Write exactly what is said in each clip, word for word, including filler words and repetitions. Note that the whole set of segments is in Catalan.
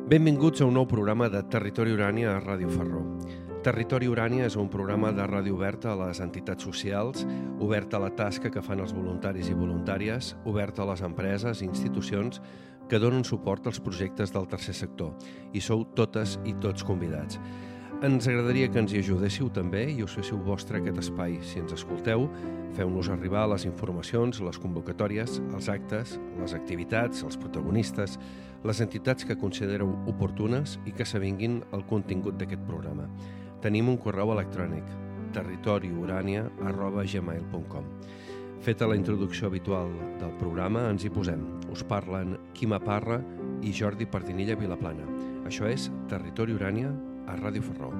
Benvinguts a un nou programa de Territori Urània a Ràdio Ferró. Territori Urània és un programa de ràdio oberta a les entitats socials, oberta a la tasca que fan els voluntaris i voluntàries, oberta a les empreses i institucions que donen suport als projectes del tercer sector, i sou totes i tots convidats. Ens agradaria que ens hi ajudéssiu també i us féssiu vostre aquest espai. Si ens escolteu, feu-nos arribar les informacions, les convocatòries, els actes, les activitats, els protagonistes, les entitats que considereu oportunes i que s'avinguin el contingut d'aquest programa. Tenim un correu electrònic, territoriurania arroba gmail punt com. Feta la introducció habitual del programa, ens hi posem. Us parlen Quima Parra i Jordi Pardinilla Vilaplana. Això és Territori Urània a Ràdio Ferró.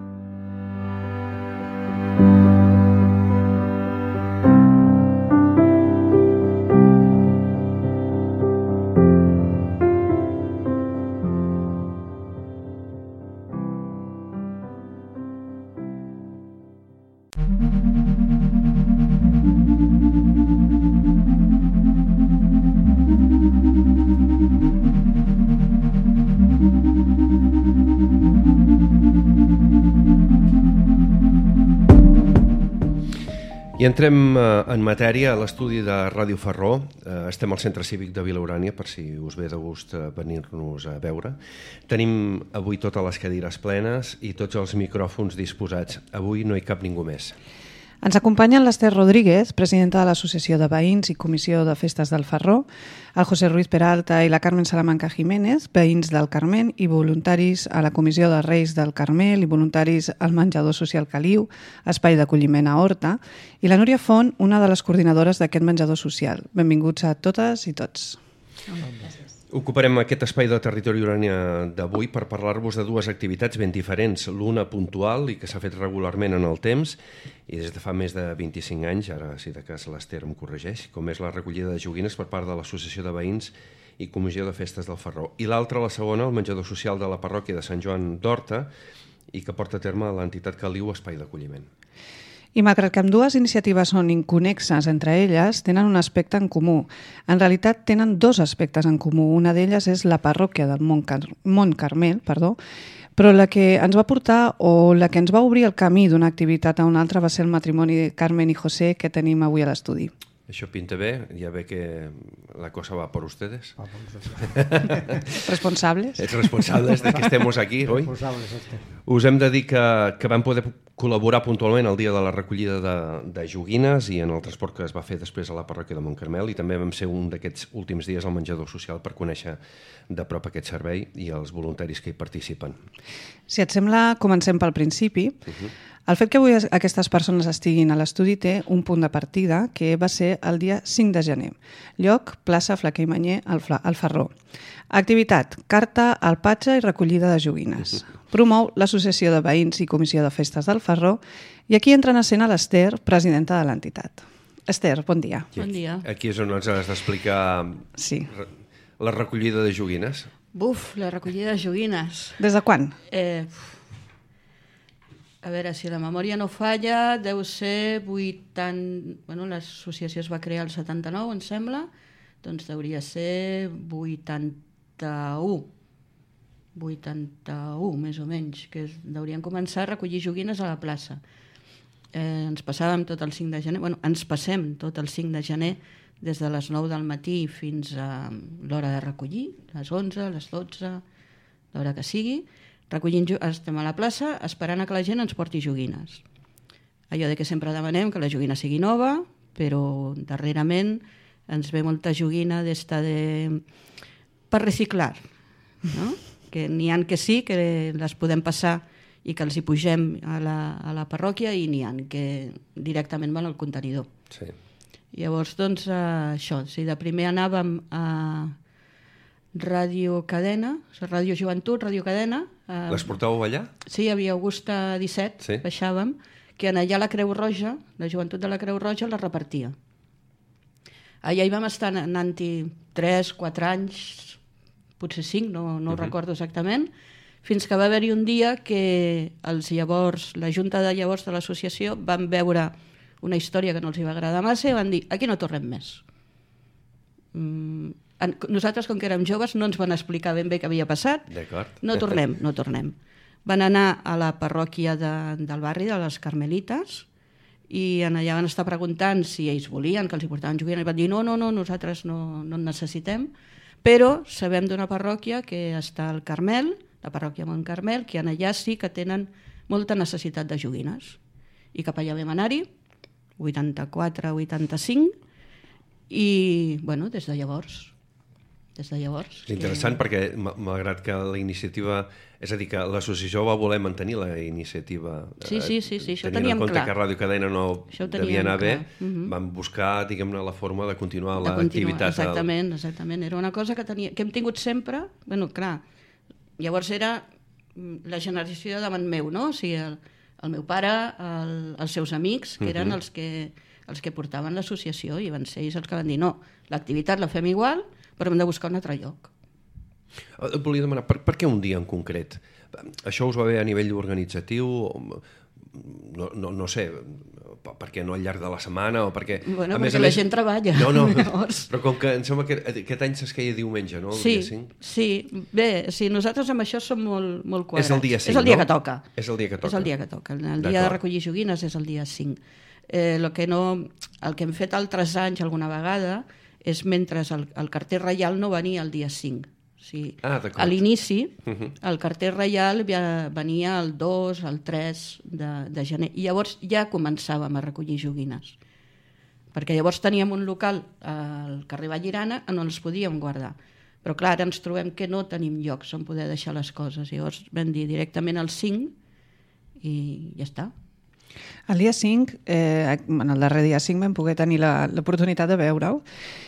I entrem en matèria a l'estudi de Ràdio Ferró. Estem al Centre Cívic de Vila Urània, per si us ve de gust venir-nos a veure. Tenim avui totes les cadires plenes i tots els micròfons disposats. Avui no hi cap ningú més. Ens acompanyen l'Ester Rodríguez, presidenta de l'Associació de Veïns i Comissió de Festes del Ferró, el José Ruiz Peralta i la Carmen Salamanca Jiménez, veïns del Carmel i voluntaris a la Comissió de Reis del Carmel i voluntaris al Menjador Social Caliu, espai d'acolliment a Horta, i la Núria Font, una de les coordinadores d'aquest menjador social. Benvinguts a totes i tots. Gràcies. Ocuparem aquest espai de Territori Urània d'avui per parlar-vos de dues activitats ben diferents. L'una puntual i que s'ha fet regularment en el temps i des de fa més de vint-i-cinc anys, ara si de cas l'Ester em corregeix, com és la recollida de joguines per part de l'Associació de Veïns i Comissió de Festes del Ferró. I l'altra, la segona, el menjador social de la parròquia de Sant Joan d'Horta i que porta a terme l'entitat Caliu Espai d'Acolliment. I malgrat que ambdues iniciatives són inconnexes entre elles, tenen un aspecte en comú. En realitat tenen dos aspectes en comú. Una d'elles és la parròquia del Mont, Car Mont Carmel, perdó, però la que ens va portar o la que ens va obrir el camí d'una activitat a una altra va ser el matrimoni de Carmen i José que tenim avui a l'estudi. Això pinta bé, ja ve que la cosa va por ustedes. Responsables. Ets responsables de que estemos aquí, oi? Responsables, este. Us hem de dir que, que vam poder col·laborar puntualment el dia de la recollida de, de joguines i en el transport que es va fer després a la parròquia de Montcarmel, i també vam ser un d'aquests últims dies al menjador social per conèixer de prop aquest servei i els voluntaris que hi participen. Si et sembla, comencem pel principi. Uh-huh. El fet que avui aquestes persones estiguin a l'estudi té un punt de partida, que va ser el dia cinc de gener. Lloc, plaça Flaquer i Mañé, al, al Ferró. Activitat, carta, alpatge i recollida de joguines. Promou l'Associació de Veïns i Comissió de Festes del Ferró i aquí entra en escena l'Ester, presidenta de l'entitat. Ester, bon dia. Bon dia. Aquí és on ens has d'explicar sí. la recollida de joguines. Buf, la recollida de joguines. Des de quan? Eh, a veure, si la memòria no falla, deu ser vuitanta... Bueno, l'associació es va crear el setanta-nou, em sembla, doncs hauria ser vuitanta-u. vuitanta-u, més o menys, que haurien començar a recollir joguines a la plaça. Eh, ens passàvem tot el cinc de gener, bueno, ens passem tot el cinc de gener des de les nou del matí fins a l'hora de recollir, les onze, les dotze, l'hora que sigui. Recollint, estem a la plaça esperant a que la gent ens porti joguines. Allò de que sempre demanem que la joguina sigui nova, però darrerament ens ve molta joguina d'esta de... per reciclar, no? Que n'hi ha que sí, que les podem passar i que els hi pugem a la, a la parròquia, i n'hi ha que directament van al contenidor. Sí. Llavors, doncs, eh, això, si de primer anàvem a Ràdio Cadena, Ràdio Joventut, Ràdio Cadena... Eh, Les portàveu allà? Sí, hi havia Augusta disset, sí. Baixàvem, que en allà la Creu Roja, la Joventut de la Creu Roja, la repartia. Allà hi vam estar anant-hi tres, quatre anys, potser cinc, no, no uh-huh. ho recordo exactament, fins que va haver-hi un dia que els llavors, la junta de llavors de l'associació van veure una història que no els hi va agradar massa i van dir, aquí no tornem més. Mm, nosaltres, com que érem joves, no ens van explicar ben bé què havia passat. D'acord. No tornem, no tornem. Van anar a la parròquia de, del barri, de les Carmelites, i en allà van estar preguntant si ells volien, que els hi portaven joguines, i van dir no, no, no, nosaltres no, no en necessitem, però sabem d'una parròquia que està al Carmel, la parròquia Mont Carmel, que en allà sí que tenen molta necessitat de joguines. I cap allà vam anar-hi, vuitanta-quatre vuitanta-cinc, i, bueno, des de llavors... Des de llavors... És interessant que... perquè, malgrat que la iniciativa... És a dir, que l'associació va voler mantenir la iniciativa. Sí, sí, sí, sí, això ho teníem teníem clar. Tenint en compte clar. que Ràdio Cadena no devia anar bé, uh-huh. vam buscar, diguem-ne, la forma de continuar de l'activitat. Exactament, exactament. Era una cosa que, tenia, que hem tingut sempre... Bueno, clar, llavors era la generació davant meu, no? O sigui, el, el meu pare, el, els seus amics, que eren uh-huh. els que, els que portaven l'associació, i van ser ells els que van dir no, l'activitat la fem igual, però hem de buscar un altre lloc. Et volia demanar, per, per què un dia en concret? Això us va bé a nivell organitzatiu? No, no, no sé, per què no al llarg de la setmana? O perquè, bueno, a perquè més a la més... gent treballa. No, no, però com que em sembla que aquest any s'esqueia diumenge, no? El sí, dia cinc? sí. Bé, sí, nosaltres amb això som molt, molt quadrats. És el dia cinc, és el dia no? que toca. És el dia que toca. És el dia que toca. El dia de recollir joguines és el dia cinc. Eh, lo que no, el que hem fet altres anys alguna vegada és mentre el, el carter reial no venia el dia cinc. O sigui, ah, a l'inici, uh-huh. el carter reial venia el dos, el tres de, de gener, i llavors ja començàvem a recollir joguines. Perquè llavors teníem un local al carrer Vallirana on els podíem guardar. Però clar, ara ens trobem que no tenim llocs on poder deixar les coses. Llavors vam dir directament al cinc i ja està. El dia cinc, eh, en el darrer dia cinc vam poder tenir l'oportunitat de veure-ho,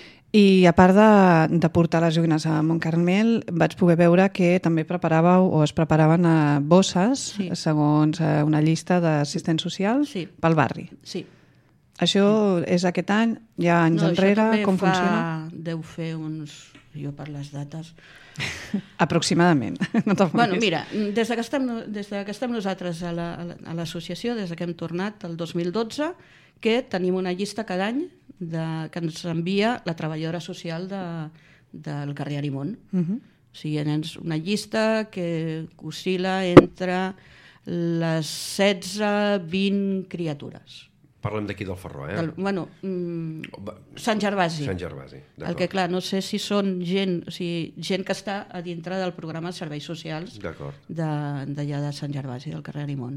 i a part de, de portar les joguines a Montcarmel, vaig poder veure que també preparàveu o es preparaven a bosses, sí. segons una llista d'assistents socials, sí. pel barri. Sí. Això sí. és aquest any, ja anys no, enrere, com fa, funciona? Deu fer uns... Jo per les dates... Aproximadament. No bueno, mira, des de que estem, des de que estem nosaltres a l'associació, la, a des de que hem tornat el dos mil dotze, que tenim una llista cada any de, que ens envia la treballadora social de, del carrer Arimon. Uh-huh. O sigui, és una llista que oscil·la entre les setze a vint criatures. Parlem d'aquí del Ferró, eh? Del, bueno, mm, Sant Gervasi. Sant Gervasi, d'acord. El que, clar, no sé si són gent, o sigui, gent que està a dintre del programa de serveis socials d'allà de Sant Gervasi, del carrer Arimon.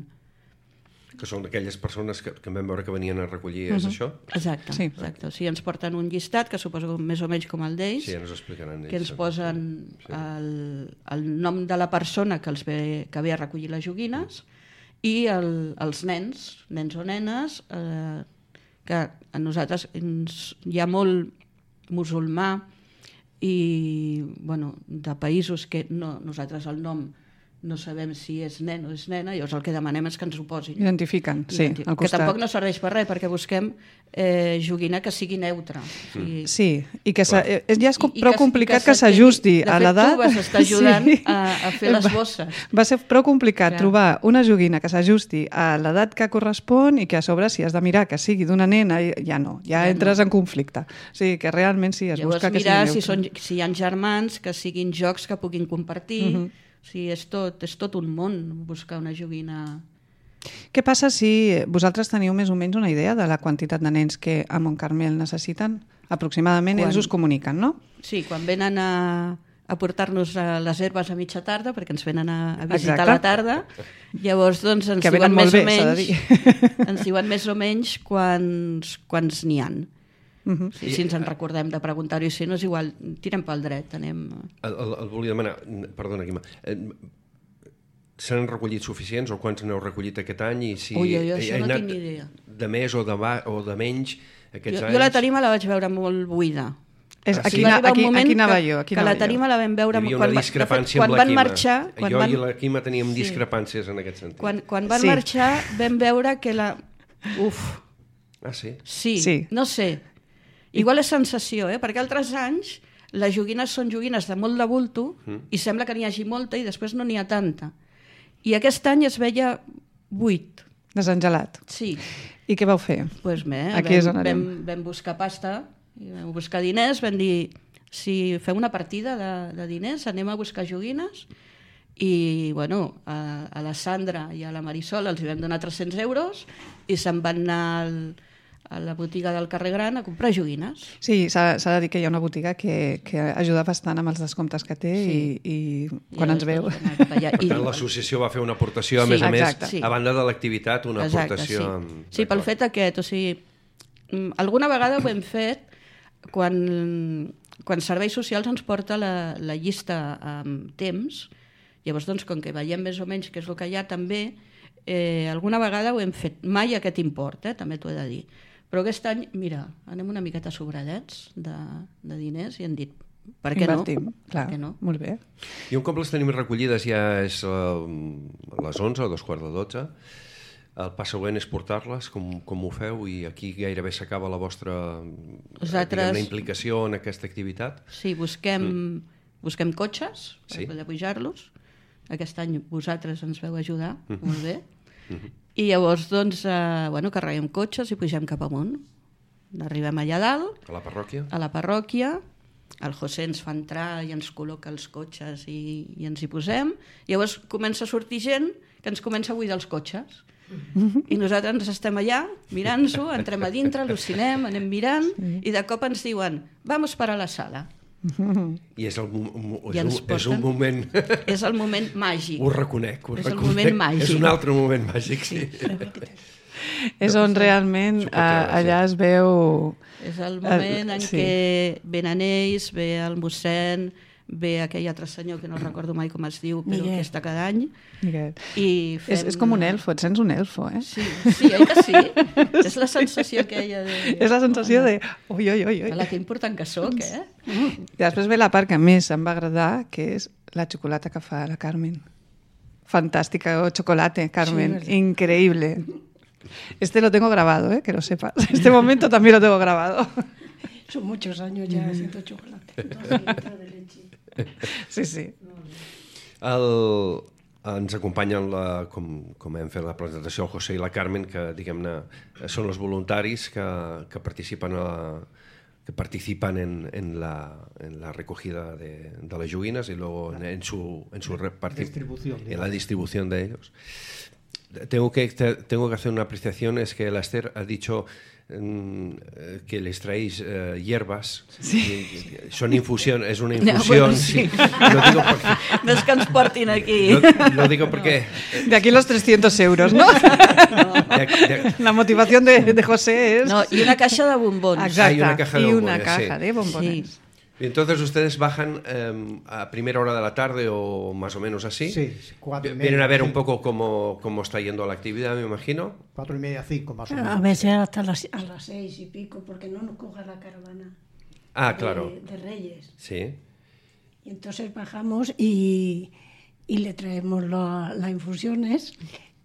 Que són aquelles persones que, que vam veure que venien a recollir, uh-huh. és això? Exacte, sí. exacte. O sigui, ens porten un llistat, que suposo més o menys com el d'ells, sí, ja ens explicaran ells, que ens posen sí. el, el nom de la persona que, els ve, que ve a recollir les joguines, uh-huh. i el, els nens, nens o nenes, eh, que a nosaltres ens, hi ha molt musulmà i bueno, de països que no, nosaltres el nom no sabem si és nen o és nena, llavors el que demanem és que ens ho posin. Identifiquen, sí, Identific- al costat. Que tampoc no serveix per res, perquè busquem eh, joguina que sigui neutra. O sigui, sí, i que Clar. ja és i- i prou que- complicat i que que s'ajusti de a fet, l'edat. tu vas estar ajudant Sí. a, a fer les bosses. Va ser prou complicat Clar. trobar una joguina que s'ajusti a l'edat que correspon i que a sobre, si has de mirar que sigui d'una nena, ja no, ja, Ja entres no. en conflicte. O sigui, que realment sí, es Llavors busca que sigui mirar neutre. si, són, si hi ha germans, que siguin jocs que puguin compartir. Mhm. O sigui, és tot, és tot un món buscar una joguina. Què passa si vosaltres teniu més o menys una idea de la quantitat de nens que a Montcarmel necessiten? Aproximadament Quan... ells us comuniquen, no? Sí, quan venen a, a portar-nos les herbes a mitja tarda, perquè ens venen a, a visitar Exacte. a la tarda, llavors doncs, ens que diuen venen molt més bé, o s'ha de menys, dir. ens diuen més o menys quants, quants n'hi ha. Uh-huh. Sí, si ens en recordem de preguntar-ho, i si no és igual, tirem pel dret, anem... El, el, el volia demanar, perdona, Quima, eh, se n'han recollit suficients o quants n'heu recollit aquest any? I si Ui, ui, això he no anat tinc ni idea. De més o de, va, o de menys aquests Jo, anys? jo la tarima la vaig veure molt buida. És, Ah, sí? aquí, Va na, arribar un aquí, moment aquí anava que, jo. Aquí que anava la tarima jo. la vam veure... Hi havia quan una va- discrepància de fet, amb la quan Quima. van marxar, quan jo van, i la Quima teníem Sí. discrepàncies en aquest sentit. quan, quan van Sí. marxar vam veure que la... Uf, Ah, sí? sí, Sí. no sé. Igual és sensació, eh? Perquè altres anys les joguines són joguines de molt de bulto Mm. i sembla que n'hi hagi molta i després no n'hi ha tanta. I aquest any es veia buit. Desengelat. Sí. I què vau fer? Pues bé, Aquí és on vam, anem. vam, vam buscar pasta, i vam buscar diners, vam dir, si feu una partida de, de diners, anem a buscar joguines i bueno, a, a la Sandra i a la Marisol els hi vam donar tres-cents euros i se'n van anar al, a la botiga del carrer Gran a comprar joguines. Sí, s'ha de dir que hi ha una botiga que, que ajuda bastant amb els descomptes que té sí. i, i quan I ens veu. Per tant, l'associació va fer una aportació, a sí, més a exacte. més, sí. a banda de l'activitat, una exacte, aportació... Sí, amb... sí pel fet aquest, o sigui, alguna vegada ho hem fet quan, quan Serveis Socials ens porta la, la llista amb temps, llavors, doncs, com que veiem més o menys què és el que hi ha, també, eh, alguna vegada ho hem fet, mai aquest import, eh, també t'ho he de dir. Però aquest any, mira, anem una miqueta sobradets de, de diners i hem dit, per què Invertim, no? clar, per què no? Molt bé. I un cop les tenim recollides ja és uh, a les onze o dos quarts de dotze. El pas següent és portar-les, com, com ho feu, i aquí gairebé s'acaba la vostra Nosaltres... diguem, implicació en aquesta activitat. Sí, busquem, mm. busquem cotxes per sí. poder pujar-los. Aquest any vosaltres ens veu ajudar, mm -hmm. molt bé. Mm -hmm. I llavors, doncs, eh, bueno, carreguem cotxes i pugem cap amunt. Arribem allà dalt. A la parròquia? A la parròquia. El José ens fa entrar i ens col·loca els cotxes i, i ens hi posem. Llavors comença a sortir gent que ens comença a buidar els cotxes. Mm-hmm. I nosaltres ens estem allà, mirant-s'ho, entrem a dintre, al·lucinem, anem mirant, sí. i de cop ens diuen, vamos para la sala. Mm-hmm. I és, el, és, un, porten, és un moment... És el moment màgic. Ho reconec, ho és reconec. El moment màgic. És un altre moment màgic, sí. sí. És on realment treure, allà sí. es veu... És el moment en sí. què venen ells, ve el mossèn, ve aquell altre senyor que no recordo mai com es diu, però Miguel. Que està cada any. I fem... és, és com un elfo, et sents un elfo, eh? Sí, sí, oi que sí? És la sensació aquella de... És la sensació de... Ui, ui, ui, ui. La que important que sóc, eh? I després ve la part que més em va agradar, que és la xocolata que fa la Carmen. Fantàstica, o chocolate, Carmen. Sí, increíble. Este lo tengo grabado, ¿eh? Que lo sepas. Este momento también lo tengo grabado. Son muchos años ya haciendo chocolate. Dos litros de leche. Sí, sí. El, ens acompanyen, la, com, com hem fet la presentació, el José i la Carmen, que diguem-ne són els voluntaris que, que participen, a, que participan en, en, la, en la recogida de, de las joguines y luego en, en su, en su distribución, en la distribución de ellos. Tengo que, tengo que hacer una apreciación, es que la Esther ha dicho que les traéis uh, hierbas, sí. son infusión, es una infusión. No, bueno, sí. Sí. Lo digo porque, no es que ens portin aquí. Lo, lo digo porque... De aquí los trescientos euros, ¿no? no. De, de... La motivación de, de José es... No, y una caja de bombones. Exacto, Hay una caja de y bombones, una caja sí. de bombones. Sí. Y entonces ustedes bajan eh, a primera hora de la tarde o más o menos así. Sí, cuatro y media. Vienen a ver un poco cómo, cómo está yendo la actividad, me imagino. Cuatro y media, cinco más o menos. A veces hasta las, a las seis y pico, porque no nos coge la caravana. Ah, claro. De, de Reyes. Sí. Y entonces bajamos y, y le traemos las la infusiones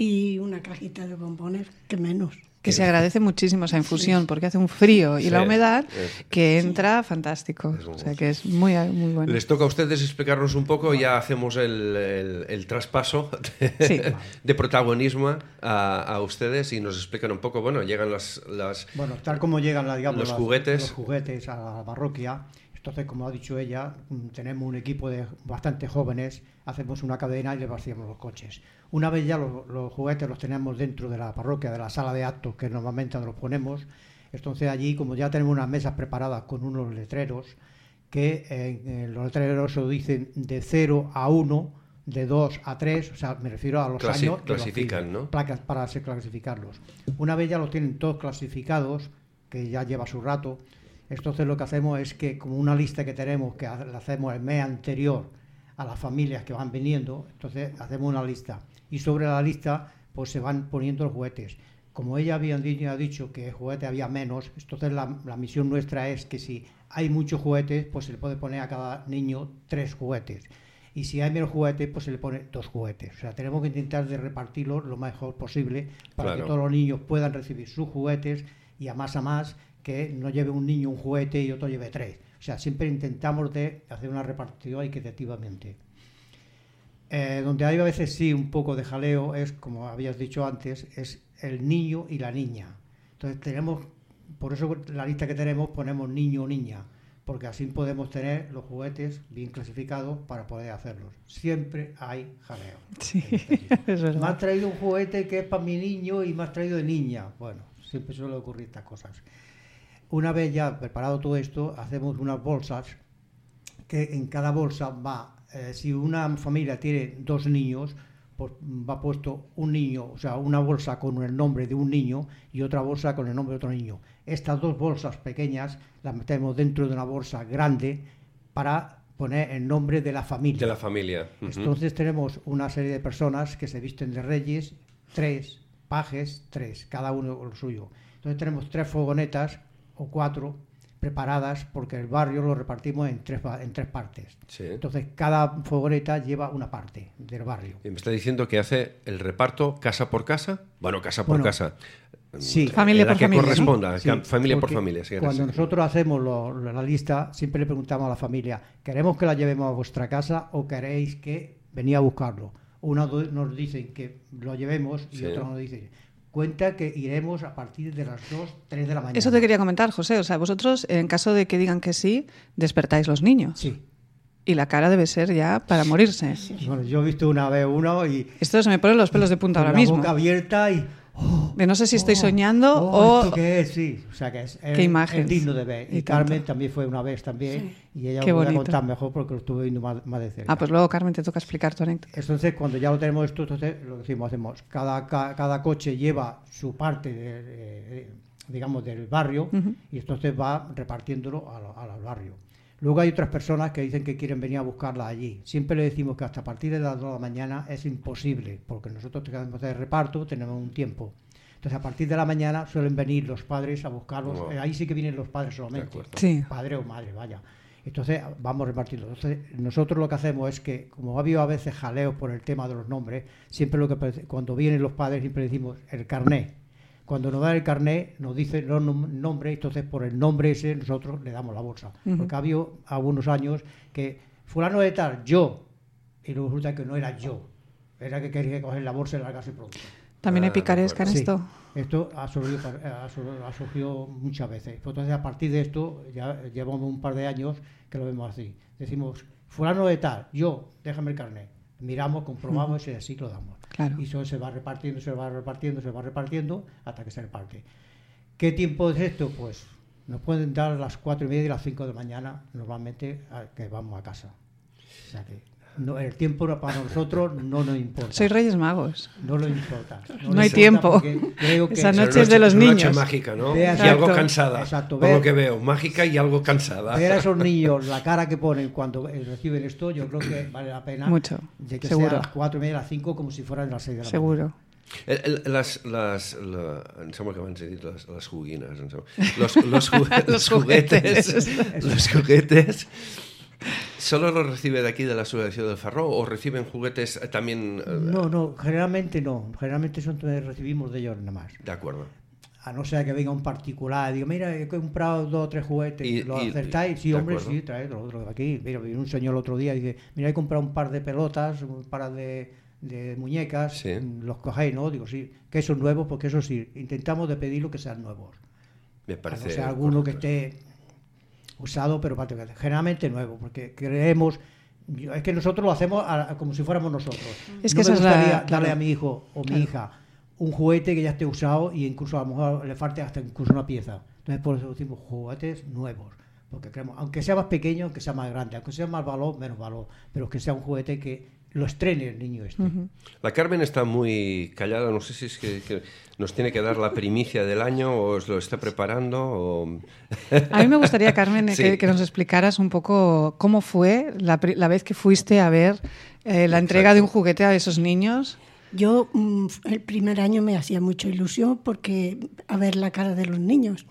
y una cajita de bombones, que menos. Que se agradece muchísimo esa infusión, sí. porque hace un frío y sí, la humedad es, que entra sí. fantástico. O sea que es muy, muy bueno. Les toca a ustedes explicarnos un poco, ya hacemos el, el, el traspaso de, sí. de protagonismo a, a ustedes y nos explican un poco, bueno, llegan las... las bueno, tal como llegan la, digamos, los, las, juguetes. los juguetes a la parroquia, entonces, como ha dicho ella, tenemos un equipo de bastante jóvenes, hacemos una cadena y le vaciamos los coches. Una vez ya los, los juguetes los tenemos dentro de la parroquia, de la sala de actos, que normalmente nos los ponemos, entonces allí, como ya tenemos unas mesas preparadas con unos letreros, que eh, en los letreros se dicen de cero a uno, de dos a tres, o sea, me refiero a los Clasi años. Clasifican, los, ¿no? Placas para clasificarlos. Una vez ya los tienen todos clasificados, que ya lleva su rato, entonces lo que hacemos es que, como una lista que tenemos, que la hacemos el mes anterior a las familias que van viniendo, entonces hacemos una lista. Y sobre la lista pues se van poniendo los juguetes. Como ella había dicho que juguetes había menos, entonces la, la misión nuestra es que si hay muchos juguetes, pues se le puede poner a cada niño tres juguetes. Y si hay menos juguetes, pues se le pone dos juguetes. O sea, tenemos que intentar de repartirlos lo mejor posible para claro. que todos los niños puedan recibir sus juguetes y a más a más, que no lleve un niño un juguete y otro lleve tres. O sea, siempre intentamos de hacer una repartición equitativamente. Eh, donde hay a veces sí un poco de jaleo es, como habías dicho antes, es el niño y la niña. Entonces tenemos, por eso la lista que tenemos ponemos niño o niña, porque así podemos tener los juguetes bien clasificados para poder hacerlos. Siempre hay jaleo. Sí, es verdad. Me has traído un juguete que es para mi niño y me has traído de niña. Bueno, siempre suele ocurrir estas cosas. Una vez ya preparado todo esto, hacemos unas bolsas que en cada bolsa va, eh, si una familia tiene dos niños, pues va puesto un niño, o sea, una bolsa con el nombre de un niño y otra bolsa con el nombre de otro niño. Estas dos bolsas pequeñas las metemos dentro de una bolsa grande para poner el nombre de la familia. De la familia. Uh-huh. Entonces tenemos una serie de personas que se visten de reyes, tres, pajes, tres, cada uno lo suyo. Entonces tenemos tres fogonetas o cuatro preparadas porque el barrio lo repartimos en tres, en tres partes. Sí. Entonces cada fogoneta lleva una parte del barrio. Y me está diciendo que hace el reparto casa por casa. Bueno, casa por Bueno, casa. Sí. Familia la por que familia, corresponda, Sí, familia por porque familia. Sí, cuando sí. nosotros hacemos lo, lo, la lista, siempre le preguntamos a la familia, ¿queremos que la llevemos a vuestra casa o queréis que venía a buscarlo? Una nos dicen que lo llevemos y Sí. otra nos dice, cuenta que iremos a partir de las dos, tres de la mañana. Eso te quería comentar, José. O sea, vosotros, en caso de que digan que sí, despertáis los niños. Sí. Y la cara debe ser ya para morirse. Bueno, yo he visto una vez uno y Esto se me ponen los pelos de punta con ahora la mismo. boca abierta y... Oh, De no sé si estoy oh, soñando oh, o... ¿esto qué es? Sí, o sea que es, es, Qué imagen. es digno de ver. Y, Y Carmen tanto. también fue una vez también y ella Qué lo voy a bonito. contar mejor porque lo estuve viendo más, más de cerca. Ah, pues luego, Carmen, te toca explicar tu anécdota. Entonces, cuando ya lo tenemos esto, entonces lo decimos, hacemos, cada, cada, cada coche lleva su parte, de, de, digamos, del barrio, Uh-huh. y entonces va repartiéndolo a lo- a- al barrio. Luego hay otras personas que dicen que quieren venir a buscarla allí. Siempre le decimos que hasta a partir de las dos de la mañana es imposible, porque nosotros tenemos que hacer reparto, tenemos un tiempo. Entonces, a partir de la mañana suelen venir los padres a buscarlos. Wow. Eh, ahí sí que vienen los padres De solamente. acuerdo. Sí. Padre o madre, vaya. Entonces vamos repartiendo. Entonces nosotros lo que hacemos es que, como ha habido a veces jaleos por el tema de los nombres, siempre lo que parece- cuando vienen los padres siempre decimos el carné. Cuando nos dan el carné nos dicen los nom- nombres, entonces por el nombre ese nosotros le damos la bolsa. Ujú. Porque ha habido algunos años que fulano de tal, yo, y luego resulta que no era yo, era que quería coger la bolsa y largarse pronto. ¿También hay Ah, picaresca en Sí, esto? esto ha surgido, ha sur- ha surgido muchas veces. Entonces, a partir de esto, ya llevamos un par de años que lo vemos así. Decimos, fulano de tal, yo, déjame el carnet. Miramos, comprobamos y así lo damos. Claro. Y eso se va repartiendo, se va repartiendo, se va repartiendo hasta que se reparte. ¿Qué tiempo es esto? Pues nos pueden dar las cuatro y media y las cinco de la mañana, normalmente, a- que vamos a casa. O sea que no, el tiempo para nosotros no nos importa. Sois Reyes Magos. No lo importa. No lo hay importa tiempo. porque Creo que Esa Esa noche es de los una niños. noche mágica, ¿no? Ve Y exacto. algo cansada. Exacto, Por lo ve- que veo, mágica y algo cansada. ver a esos niños, la cara que ponen cuando eh, reciben esto, yo creo que vale la pena. Mucho, De que seguro. sea a las cuatro y media, a las cinco, como si fueran las seis de la Seguro. El- el- Les, les, la, em sembla que abans he dit les, les joguines. Em sembla. Los, los, ju- Los los juguetes. juguetes. Los juguetes. ¿Solo los recibe de aquí, de la Asociación del Ferró, o reciben juguetes eh, también? eh, mañana. No, no, generalmente no. Generalmente son que recibimos de ellos nada más. De acuerdo. A no ser que venga un particular y diga, mira, he comprado dos o tres juguetes. Y- ¿Lo y- acertáis? Sí, de hombre, acuerdo. sí, traedlo. Otro de aquí. Mira, vino un señor el otro día y dice, mira, he comprado un par de pelotas, un par de, de muñecas. Sí. Los cogéis, ¿no? Digo, sí. Que son nuevos, porque eso sí, intentamos de pedirlo que sean nuevos. Me A parece. no ser alguno que correcto. esté usado, pero prácticamente, generalmente nuevo, porque creemos, yo- es que nosotros lo hacemos a- a como si fuéramos nosotros. Es no que me esa es la- gustaría claro. darle a mi hijo o mi Claro. hija un juguete que ya esté usado y incluso a lo mejor le falte hasta incluso una pieza. Entonces por eso decimos juguetes nuevos, porque creemos, aunque sea más pequeño, aunque sea más grande, aunque sea más valor, menos valor, pero que sea un juguete que lo estrene el niño este. Ujú. La Carmen está muy callada, no sé si es que, que nos tiene que dar la primicia del año o os lo está preparando o... A mí me gustaría, Carmen, Sí. que, que nos explicaras un poco cómo fue la, pri- la vez que fuiste a ver eh, la entrega Exacto. de un juguete a esos niños. Yo mm, el primer año me hacía mucha ilusión porque a ver la cara de los niños.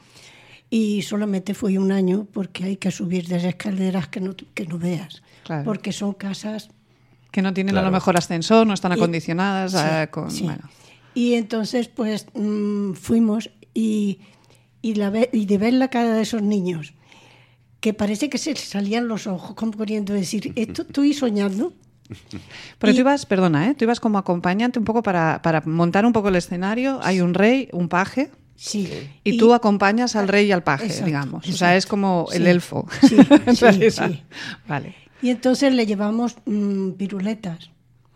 Y solamente fui un año porque hay que subir desde escaleras que no, que no veas. Claro. Porque son casas... Que no tienen Claro. a lo mejor ascensor, no están Y- acondicionadas. sí, eh, con, sí. bueno. Y entonces pues mm, fuimos y, y, la ve- y de ver la cara de esos niños, que parece que se les salían los ojos, como queriendo decir, esto estoy soñando. Pero Y- tú ibas, perdona, ¿eh? Tú ibas como acompañante un poco para, para montar un poco el escenario. Hay un rey, un paje. Sí. Y, y tú acompañas al rey y al paje, exacto, digamos. Exacto. O sea, es como sí. el elfo. Sí, en sí, realidad. sí. Vale. Y entonces le llevamos mmm, piruletas.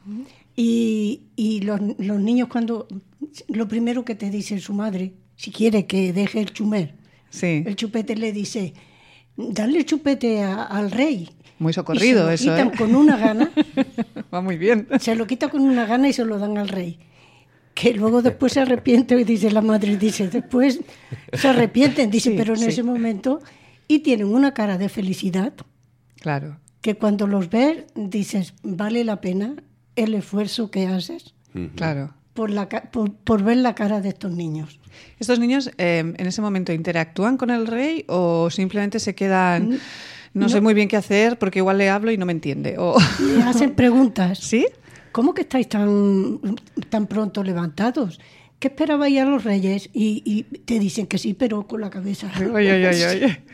Y, y los, los niños cuando... Lo primero que te dice su madre, si quiere que deje el chumer, Sí. el chupete, le dice, dale el chupete a, al rey. Muy socorrido y se lo eso, quitan ¿eh? con una gana. Va muy bien. Se lo quita con una gana y se lo dan al rey. Que luego después se arrepiente, y dice la madre, dice, después se arrepienten, dice, Sí, pero en sí. ese momento, y tienen una cara de felicidad, Claro. que cuando los ves, dices, vale la pena el esfuerzo que haces Claro. por, la, ca- por, por ver la cara de estos niños. ¿Estos niños eh, en ese momento interactúan con el rey o simplemente se quedan, no, No. sé muy bien qué hacer porque igual le hablo y no me entiende? O... Le hacen preguntas. ¿Sí? ¿Cómo que estáis tan, tan pronto levantados? ¿Qué esperabais a los reyes? Y, y te dicen que sí, pero con la cabeza. Oye, oye, oye, oye.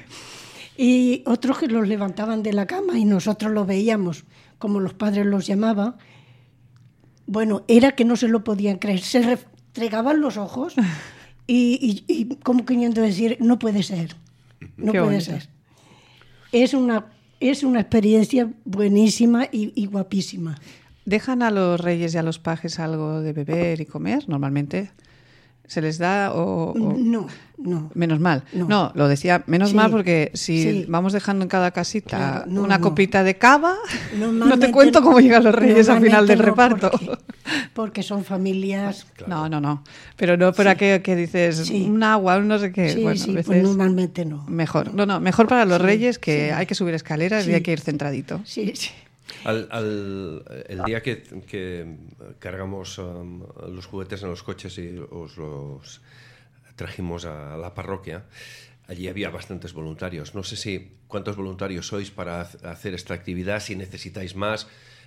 Y otros que los levantaban de la cama y nosotros los veíamos, como los padres los llamaban. Bueno, era que no se lo podían creer. Se restregaban los ojos y, y, y como queriendo decir, no puede ser, no Qué puede bonito. ser. Es una, es una experiencia buenísima y, y guapísima. ¿Dejan a los reyes y a los pajes algo de beber y comer normalmente? ¿Se les da o...? o- No, no. Menos mal. No. No. lo decía menos Sí, mal porque si sí. vamos dejando en cada casita Claro, no, una no. copita de cava, no te Normalmente cuento cómo llegan los reyes al final del normalmente no, reparto. Porque, porque son familias... No, no, no. Pero no para que, que dices Sí. un agua, un no sé qué. Sí, bueno, sí, a veces pues normalmente no. mejor. No, no, mejor para los Sí, reyes que sí. hay que subir escaleras y Sí. hay que ir centradito. Sí, sí. Al, al- el día que, que cargamos um, los juguetes en los coches y os los trajimos a la parroquia, allí había bastantes voluntarios. No sé si cuántos voluntarios sois para ha- hacer esta actividad, si necesitáis más.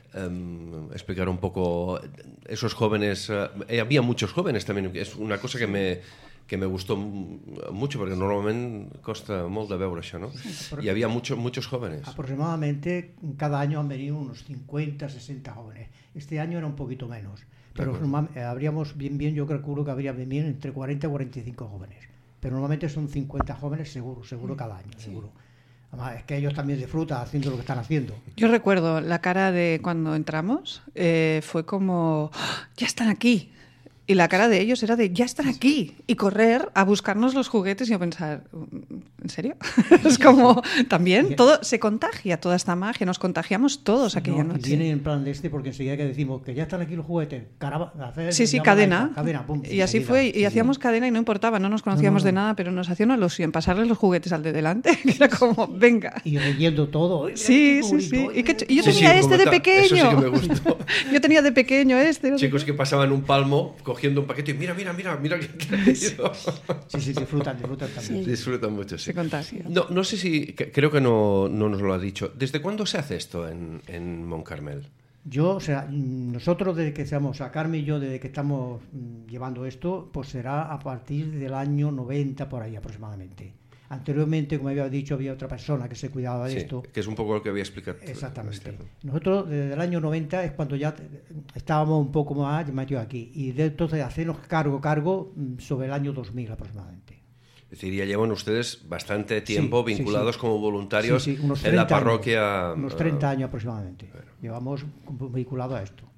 Um, explicar un poco esos jóvenes. Uh, eh, había muchos jóvenes también. Es una cosa que me, que me gustó m- mucho, porque normalmente costa molt de veure això, ¿no? Y había muchos muchos jóvenes. Aproximadamente cada año han venido unos cincuenta, sesenta jóvenes. Este año era un poquito menos. Pero acuerdo. normal- eh, habríamos bien, bien, yo calculo que habría bien, bien entre cuarenta y cuarenta y cinco jóvenes. Pero normalmente son cincuenta jóvenes seguro, seguro cada año, seguro. Además, es que ellos también disfrutan haciendo lo que están haciendo. Yo recuerdo la cara de cuando entramos, eh, fue como, ¡ah! ¡Ya están aquí! Y la cara de ellos era de, ¡ya están aquí! Y correr a buscarnos los juguetes y yo pensar, ¿en serio? Es como, también, todo se contagia, toda esta magia, nos contagiamos todos aquella No, y noche. vienen en plan de este porque enseguida que decimos que ya están aquí los juguetes, caraba, hacer, Sí, sí, llama cadena. la- cadena pum, Y así enseguida. fue, y Sí, sí. hacíamos cadena y no importaba, no nos conocíamos No, no, de no. nada, pero nos hacía una ilusión pasarles los juguetes al de delante, que era como, venga. Y leyendo todo. ¡Ay, mira Sí, qué sí, bonito! sí. ¡Ay, Y, mira que, qué y yo Sí, tenía sí, este de como ta- eso sí pequeño. que me gustó. Yo tenía de pequeño este. no sé Chicos qué. que pasaban un palmo cogiendo un paquete y mira, mira, mira, mira qué traído. Sí, sí, disfrutan, disfrutan también. Disfrutan mucho, sí. Se contagia. No, no sé si, que- creo que no, no nos lo ha dicho. ¿Desde cuándo se hace esto en, en Montcarmel? Yo, o sea, mm, nosotros desde que seamos, o sea, Carmen y yo, desde que estamos mm, llevando esto, pues será a partir del año noventa por ahí aproximadamente. Anteriormente, como había dicho, había otra persona que se cuidaba de Sí, esto. que es un poco lo que había explicado. Exactamente. Nosotros desde el año noventa es cuando ya te- estábamos un poco más metidos aquí. Y de entonces hacernos cargo, cargo mm, sobre el año dos mil aproximadamente. Es decir, ya llevan ustedes bastante tiempo Sí, sí, vinculados sí. como voluntarios Sí, sí, unos en la treinta años. parroquia. Unos eh, treinta años aproximadamente. Llevamos vinculados a esto.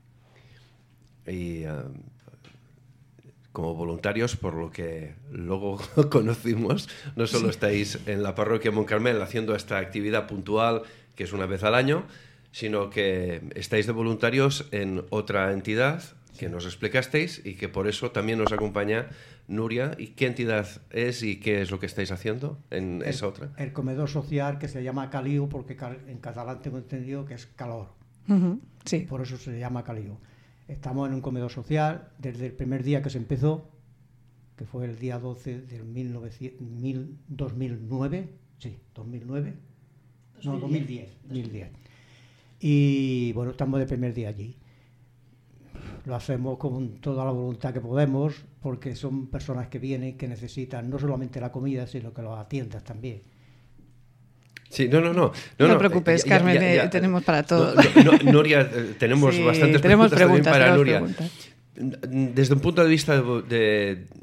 Y eh, como voluntarios, por lo que luego conocimos, no solo estáis en la parroquia Montcarmel haciendo esta actividad puntual, que es una vez al año, sino que estáis de voluntarios en otra entidad que nos explicasteis y que por eso también nos acompaña Nuria. ¿Y qué entidad es y qué es lo que estáis haciendo en esa otra? El comedor social que se llama Caliu, porque cal- en catalán tengo entendido que es calor. Ujú, sí. Por eso se llama Caliu. Estamos en un comedor social desde el primer día que se empezó, que fue el día doce del mil novecientos, mil, dos mil nueve, sí, dos mil nueve, no, dos mil diez, dos mil diez. Y bueno, estamos de primer día allí. Lo hacemos con toda la voluntad que podemos, porque son personas que vienen, que necesitan no solamente la comida, sino que los atiendas también. Sí, no, no, no. No, no te preocupes, Carmen, eh, tenemos para todo. No, no, Nuria, eh, tenemos Sí, bastantes tenemos preguntas, preguntas, también para tenemos Nuria. preguntas. Desde un punto de vista de, de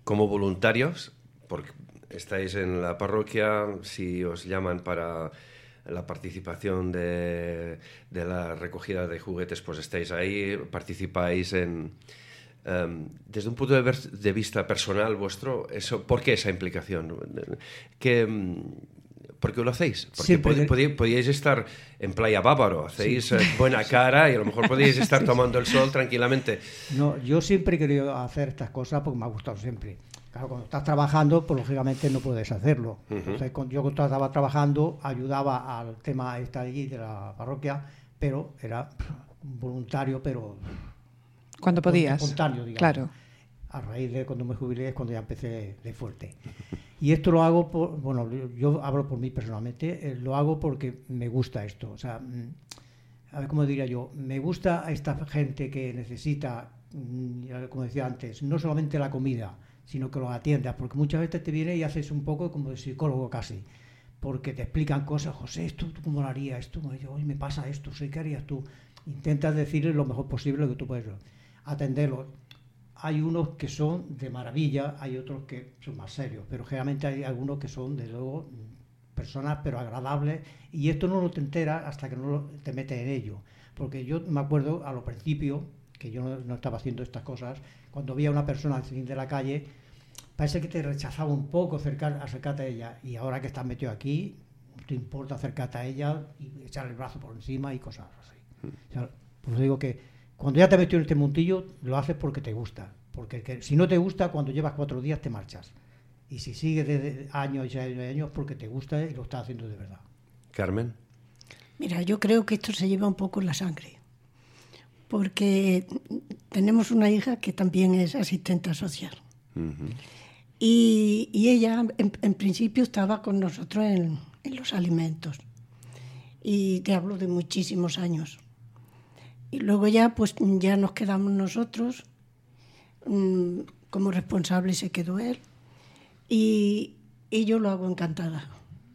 como voluntarios, porque estáis en la parroquia, si os llaman para la participación de, de la recogida de juguetes, pues estáis ahí, participáis en... Um, desde un punto de, ver, de vista personal vuestro, eso, ¿por qué esa implicación? ¿Qué, ¿Por qué lo hacéis? Porque pod, pod, podíais estar en Playa Bávaro, hacéis sí. buena cara y a lo mejor podíais estar sí. tomando el sol tranquilamente. No, yo siempre he querido hacer estas cosas porque me ha gustado siempre. Claro, cuando estás trabajando, pues lógicamente no puedes hacerlo. Uh-huh. Entonces, yo cuando estaba trabajando ayudaba al tema esta allí de la parroquia, pero era voluntario, pero... Cuando podías. Espontáneo, digamos. Claro. A raíz de cuando me jubilé es cuando ya empecé de fuerte. Y esto lo hago, por, bueno, yo hablo por mí personalmente, eh, lo hago porque me gusta esto. O sea, a ver cómo diría yo, me gusta a esta gente que necesita, como decía antes, no solamente la comida, sino que los atiendas, porque muchas veces te viene y haces un poco como de psicólogo casi, porque te explican cosas, José, esto tú cómo lo harías, esto, hoy me pasa esto, sé qué harías tú. Intentas decirles lo mejor posible lo que tú puedes atenderlos. Hay unos que son de maravilla, hay otros que son más serios, pero generalmente hay algunos que son, desde luego, personas pero agradables, y esto no lo te enteras hasta que no te metes en ello. Porque yo me acuerdo a los principios, que yo no, no estaba haciendo estas cosas, cuando veía a una persona al fin de la calle, parece que te rechazaba un poco acercar, acercarte a ella, y ahora que estás metido aquí, te importa acercarte a ella y echarle el brazo por encima y cosas así. O sea, pues digo que cuando ya te has metido en este mundillo, lo haces porque te gusta. Porque que, si no te gusta, cuando llevas cuatro días te marchas. Y si sigues de años y años y años, porque te gusta y lo estás haciendo de verdad. Carmen. Mira, yo creo que esto se lleva un poco en la sangre. Porque tenemos una hija que también es asistente social. Uh-huh. Y, y ella, en, en principio, estaba con nosotros en, en los alimentos. Y te hablo de muchísimos años. Y luego ya, pues ya nos quedamos nosotros, mmm, como responsable se quedó él, y, y yo lo hago encantada.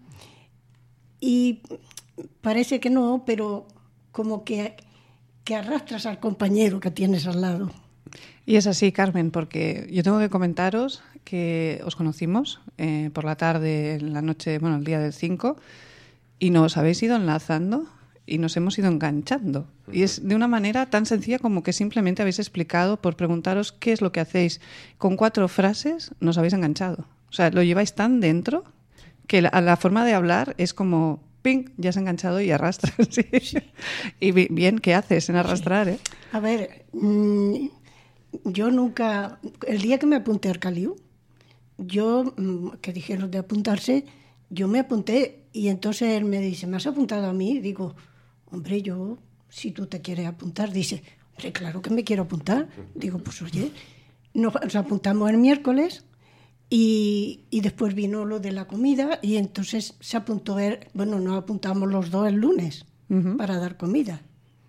Y parece que no, pero como que, que arrastras al compañero que tienes al lado. Y es así, Carmen, porque yo tengo que comentaros que os conocimos eh, por la tarde, en la noche, bueno, el día del cinco, y nos habéis ido enlazando y nos hemos ido enganchando. Y es de una manera tan sencilla como que simplemente habéis explicado por preguntaros qué es lo que hacéis. Con cuatro frases nos habéis enganchado. O sea, lo lleváis tan dentro que la, la forma de hablar es como, ping, ya has enganchado y arrastras. ¿Sí? Sí. Y bien, ¿qué haces en arrastrar? ¿eh? A ver, mmm, yo nunca... El día que me apunté al Caliu, yo, mmm, que dijeron de apuntarse, yo me apunté y entonces él me dice, ¿me has apuntado a mí? Digo, hombre, yo, si tú te quieres apuntar, dice, hombre, claro que me quiero apuntar. Digo, pues oye, nos, nos apuntamos el miércoles y, y después vino lo de la comida y entonces se apuntó él, bueno, nos apuntamos los dos el lunes uh-huh. para dar comida.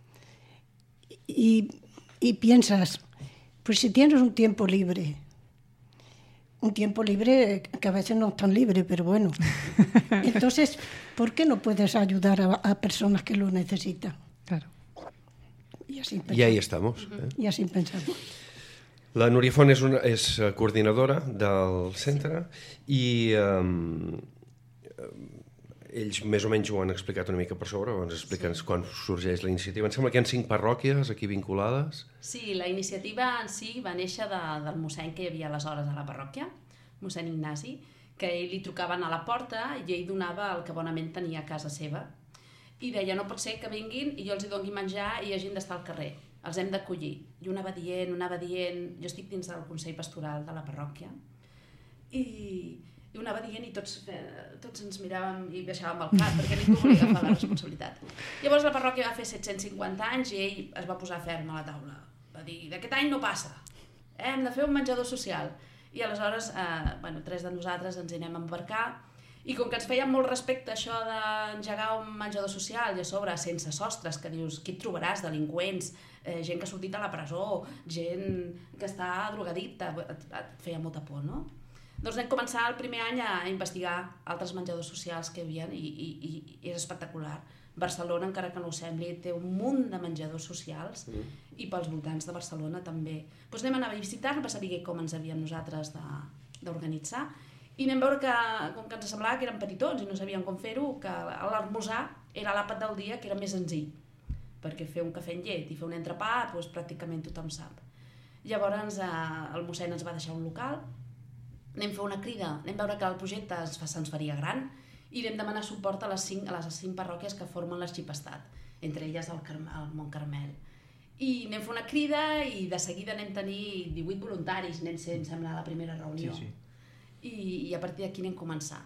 Y, y piensas, pues si tienes un tiempo libre, un tiempo libre que a veces no es tan libre, pero bueno. Entonces, ¿por qué no puedes ayudar a, a personas que lo necesitan? Claro. Y, así y ahí estamos. Eh? I així pensem. La Núria Font és, una, és coordinadora del centre i um, ells més o menys ho han explicat una mica per sobre, ens expliquen sí. quan sorgeix la iniciativa. Em sembla que hi ha cinc parròquies aquí vinculades. Sí, la iniciativa en si va néixer de, del mossèn que hi havia aleshores a la parròquia, mossèn Ignasi, que ell li trucaven a la porta i ell donava el que bonament tenia a casa seva. I deia, no pot ser que vinguin i jo els hi doni menjar i hagin d'estar al carrer. Els hem d'acollir. I una va dient, una va dient... Jo estic dins del Consell Pastoral de la parròquia i... i una va dient i tots, eh, tots ens miràvem i baixàvem el cap perquè ningú volia agafar la responsabilitat. Llavors la parròquia va fer set-cents cinquanta anys i ell es va posar ferm a la taula. Va dir, d'aquest any no passa, eh, hem de fer un menjador social. I aleshores, eh, bueno, tres de nosaltres ens hi anem a embarcar i com que ens feia molt respecte això d'engegar un menjador social i a sobre sense sostres, que dius, qui et trobaràs? Delinqüents, eh, gent que ha sortit a la presó, gent que està drogadicta, et, et feia molta por, no? Doncs vam començar el primer any a investigar altres menjadors socials que hi havia i, i, i és espectacular. Barcelona, encara que no ho sembli, té un munt de menjadors socials mm. i pels voltants de Barcelona també. Doncs anem a anar a visitar-lo per saber com ens havíem nosaltres d'organitzar i anem a veure que, com que ens semblava que érem petitons i no sabíem com fer-ho, que l'esmorzar era l'àpat del dia que era més senzill, perquè fer un cafè amb llet i fer un entrepà doncs, pràcticament tothom sap. Llavors eh, el mossèn ens va deixar un local, anem a fer una crida, anem a veure que el projecte es fa, se'ns faria gran i anem a demanar suport a les cinc, a les cinc parròquies que formen l'arxipestat, entre elles el, Carme, el Mont Carmel. I anem a fer una crida i de seguida anem a tenir divuit voluntaris, anem ser, em sembla, a la primera reunió. Sí, sí. I, I a partir d'aquí anem a començar.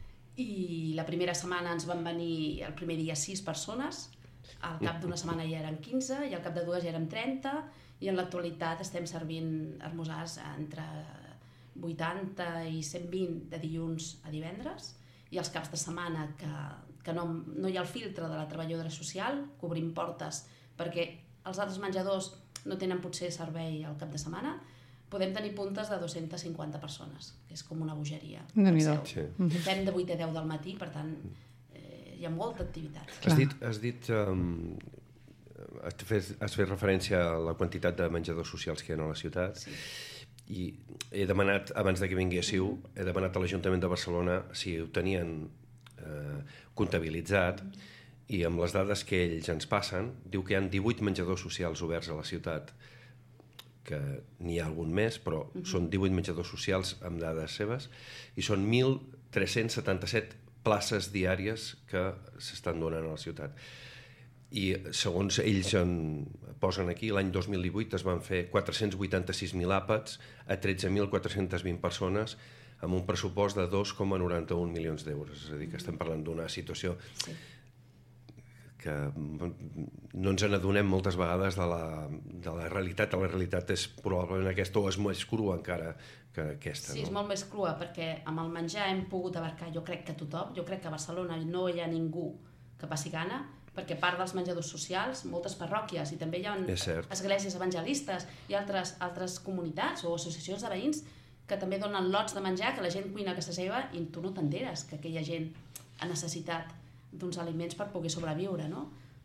I la primera setmana ens van venir, el primer dia, sis persones, al cap d'una setmana ja eren quinze, i al cap de dues ja érem trenta, i en l'actualitat estem servint esmorzars entre vuitanta i cent vint de dilluns a divendres, i els caps de setmana que, que no, no hi ha el filtre de la treballadora social, cobrim portes perquè els altres menjadors no tenen potser servei al cap de setmana, podem tenir puntes de dues-centes cinquanta persones, que és com una bogeria. Sí. Fem de vuit a deu del matí, per tant, eh, hi ha molta activitat. Has dit, has dit um, has, fet, has fet referència a la quantitat de menjadors socials que hi ha a la ciutat. Sí. I he demanat, abans que vinguéssiu, he demanat a l'Ajuntament de Barcelona si ho tenien eh, comptabilitzat, i amb les dades que ells ens passen, diu que hi ha divuit menjadors socials oberts a la ciutat, que n'hi ha algun més, però uh-huh. són divuit menjadors socials amb dades seves, i són mil tres-cents setanta-set places diàries que s'estan donant a la ciutat. I segons ells en posen aquí, l'any dos mil divuit es van fer quatre-cents vuitanta-sis mil àpats a tretze mil quatre-cents vint persones amb un pressupost de dos coma noranta-un milions d'euros. És a dir, que estem parlant d'una situació sí. que no ens n'adonem moltes vegades de la, de la realitat. La realitat és probablement aquesta, o és més crua encara que aquesta. Sí, no? És molt més crua, perquè amb el menjar hem pogut abarcar, jo crec que tothom, jo crec que a Barcelona no hi ha ningú que passi gana, perquè a part dels menjadors socials, moltes parròquies, i també hi ha esglésies evangelistes i altres, altres comunitats o associacions de veïns que també donen lots de menjar, que la gent cuina a casa seva i tu no t'enteres que aquella gent ha necessitat d'uns aliments per poder sobreviure, no?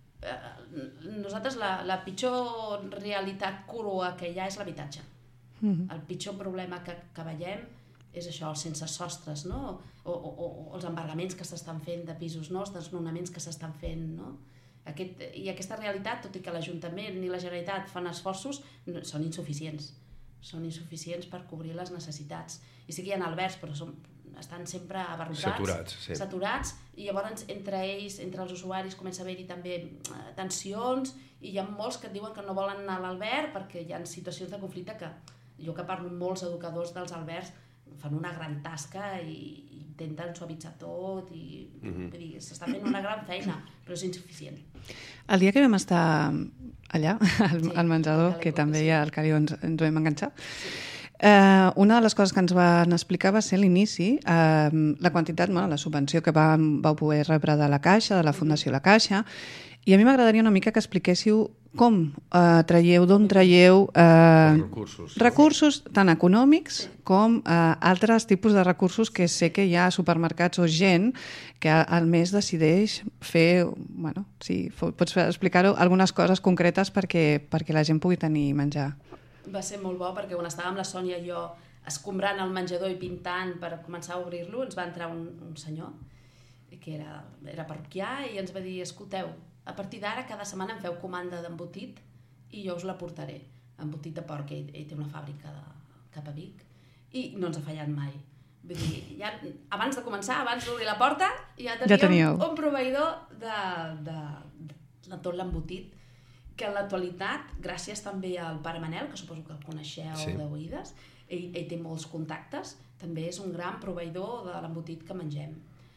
Nosaltres la, la pitjor realitat crua que hi ha és l'habitatge. Mm-hmm. El pitjor problema que, que veiem és això, els sense sostres, no? O, o, o els embargaments que s'estan fent de pisos nous, desnonaments que s'estan fent, no? Aquest, i aquesta realitat, tot i que l'Ajuntament ni la Generalitat fan esforços, no, són insuficients. Són insuficients per cobrir les necessitats. I sí que hi ha albergs, però són, estan sempre abarrotats, saturats, sí. saturats, i llavors entre ells, entre els usuaris, comença a haver-hi també tensions, i hi ha molts que et diuen que no volen anar a l'alberg perquè hi ha situacions de conflicte que jo que parlo amb molts educadors dels albergs fan una gran tasca i intenten suavitzar tot i mm-hmm. vull dir, s'està fent una gran feina, però és insuficient. El dia que vam estar allà, al, sí, al menjador, que també sí. al Calió ens, ens ho vam enganxar, sí. eh, una de les coses que ens van explicar va ser l'inici, eh, la quantitat, bueno, la subvenció que vam, vau poder rebre de la Caixa, de la Fundació La Caixa, i a mi m'agradaria una mica que expliquéssiu com eh, traieu, d'on traieu eh, recursos, recursos tant econòmics com eh, altres tipus de recursos que sé que hi ha supermercats o gent que al mes decideix fer, bueno, sí, pots explicar-ho, algunes coses concretes perquè, perquè la gent pugui tenir menjar. Va ser molt bo perquè quan estàvem la Sònia i jo escombrant el menjador i pintant per començar a obrir-lo, ens va entrar un, un senyor que era, era parroquià i ens va dir, escolteu, a partir d'ara cada setmana em feu comanda d'embotit i jo us la portaré, embotit de porc, ell, ell té una fàbrica de, cap a Vic, i no ens ha fallat mai. Vull dir, ja, abans de començar, abans d'obrir la porta, ja teníem, ja teníem un proveïdor de, de, de tot l'embotit, que en l'actualitat, gràcies també al pare Manel, que suposo que el coneixeu sí. d'oïdes, ell, ell té molts contactes, també és un gran proveïdor de l'embotit que mengem.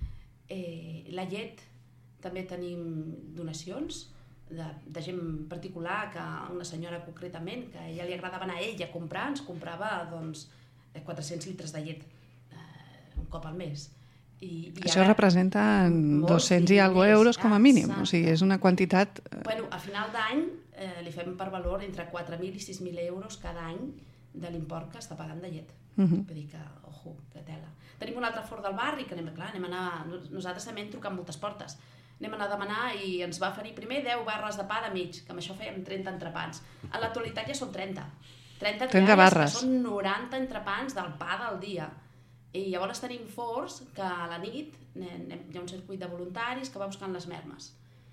Eh, la llet, també tenim donacions de, de gent particular, que una senyora concretament, que a ella li agradava anar a ell a comprar, ens comprava doncs, quatre-cents litres de llet eh, un cop al mes. I, i això ara, representa dos-cents i alguna euros com a mínim, exacte. O sigui, és una quantitat... Bueno, a final d'any eh, li fem per valor entre quatre mil i sis mil euros cada any de l'import que està pagant de llet. Uh-huh. Vull dir que, ojo, que tela. Tenim un altre fort del barri, que anem, clar, anem a anar... Nosaltres també hem trucat moltes portes. anem a anar a demanar i ens va oferir primer deu barres de pa de mig, que amb això fèiem trenta entrepans. En l'actualitat ja són trenta. trenta, trenta barres. Que són noranta entrepans del pa del dia. I llavors tenim forns que a la nit hi ha un circuit de voluntaris que va buscant les mermes.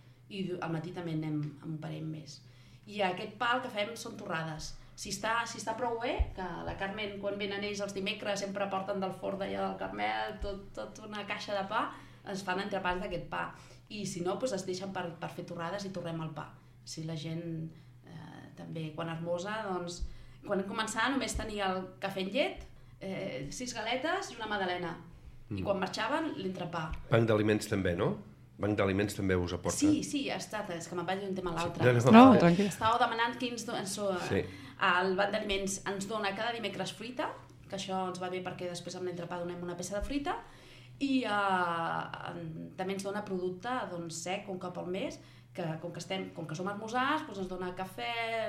I al matí també anem amb un parell més. I aquest pa el que fem són torrades. Si està, si està prou bé, que la Carmen, quan venen ells els dimecres, sempre porten del forn d'allà del Carmel tot, tot una caixa de pa, es fan entrepans d'aquest pa. I si no, doncs es deixen per, per fer torrades i torrem el pa. Si la gent eh, també, quan esmosa, doncs... Quan començava només tenia el cafè amb llet, eh, sis galetes i una magdalena. Mm. I quan marxaven, l'entrepà. Banc d'aliments també, no? Banc d'aliments també us aporta? Sí, sí, ha estat, és que me'n vaig d'un tema a l'altre. Sí. No, no, no, tranquil. Estàveu demanant quins... So, sí. El banc d'aliments ens dona cada dimecres fruita, que això ens va bé perquè després amb l'entrepà donem una peça de fruita, i eh, també ens dona producte doncs, sec un cop al mes, que com que, estem, com que som esmorzars, doncs ens dona cafè,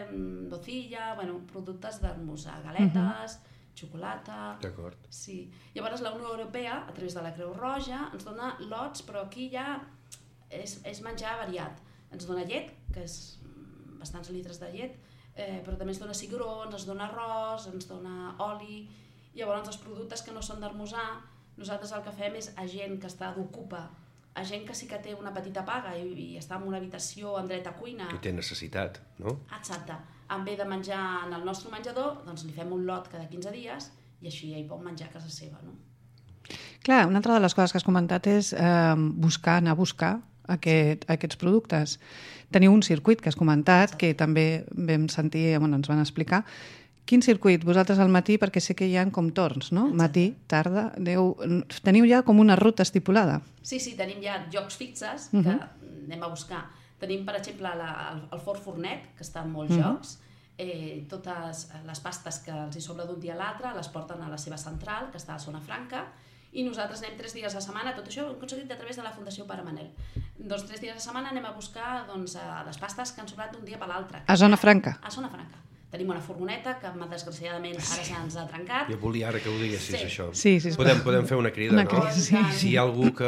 nocilla, bueno, productes d'esmorzar, galetes, uh-huh. xocolata... D'acord. Sí. Llavors la Unió Europea, a través de la Creu Roja, ens dona lots, però aquí ja és, és menjar variat. Ens dona llet, que és bastants litres de llet, eh, però també ens dona cigrons, ens dona arròs, ens dona oli. Llavors els productes que no són d'esmorzar, nosaltres el que fem és a gent que està d'ocupa, a gent que sí que té una petita paga i, i està en una habitació amb dret a cuina. I té necessitat, no? Exacte. En vez de menjar en el nostre menjador, doncs li fem un lot cada quinze dies i així ell pot menjar a casa seva, no? Clar, una altra de les coses que has comentat és eh, buscar, anar a buscar aquest, aquests productes. Teniu un circuit que has comentat, que també vam sentir, bueno, ens van explicar. Quin circuit? Vosaltres al matí, perquè sé que hi ha com torns, no? Exacte. Matí, tarda, deu... Teniu ja com una ruta estipulada? Sí, sí, tenim ja llocs fixes que uh-huh. anem a buscar. Tenim, per exemple, la, el, el Fort Fornet, que està en molts uh-huh. llocs. Eh, totes les pastes que els hi sobra d'un dia a l'altre les porten a la seva central, que està a Zona Franca, i nosaltres anem tres dies a la setmana. Tot això ho hem aconseguit a través de la Fundació Pare Manel. Doncs tres dies a la setmana anem a buscar doncs, les pastes que han sobrat d'un dia per l'altre. A Zona Franca? A Zona Franca. Tenim una furgoneta que, desgraciadament, ara se'ns ha trencat. Jo volia ara que ho diguessis, sí. això. Sí, sí, podem, podem fer una crida, una no? crida, sí. Si hi ha algú que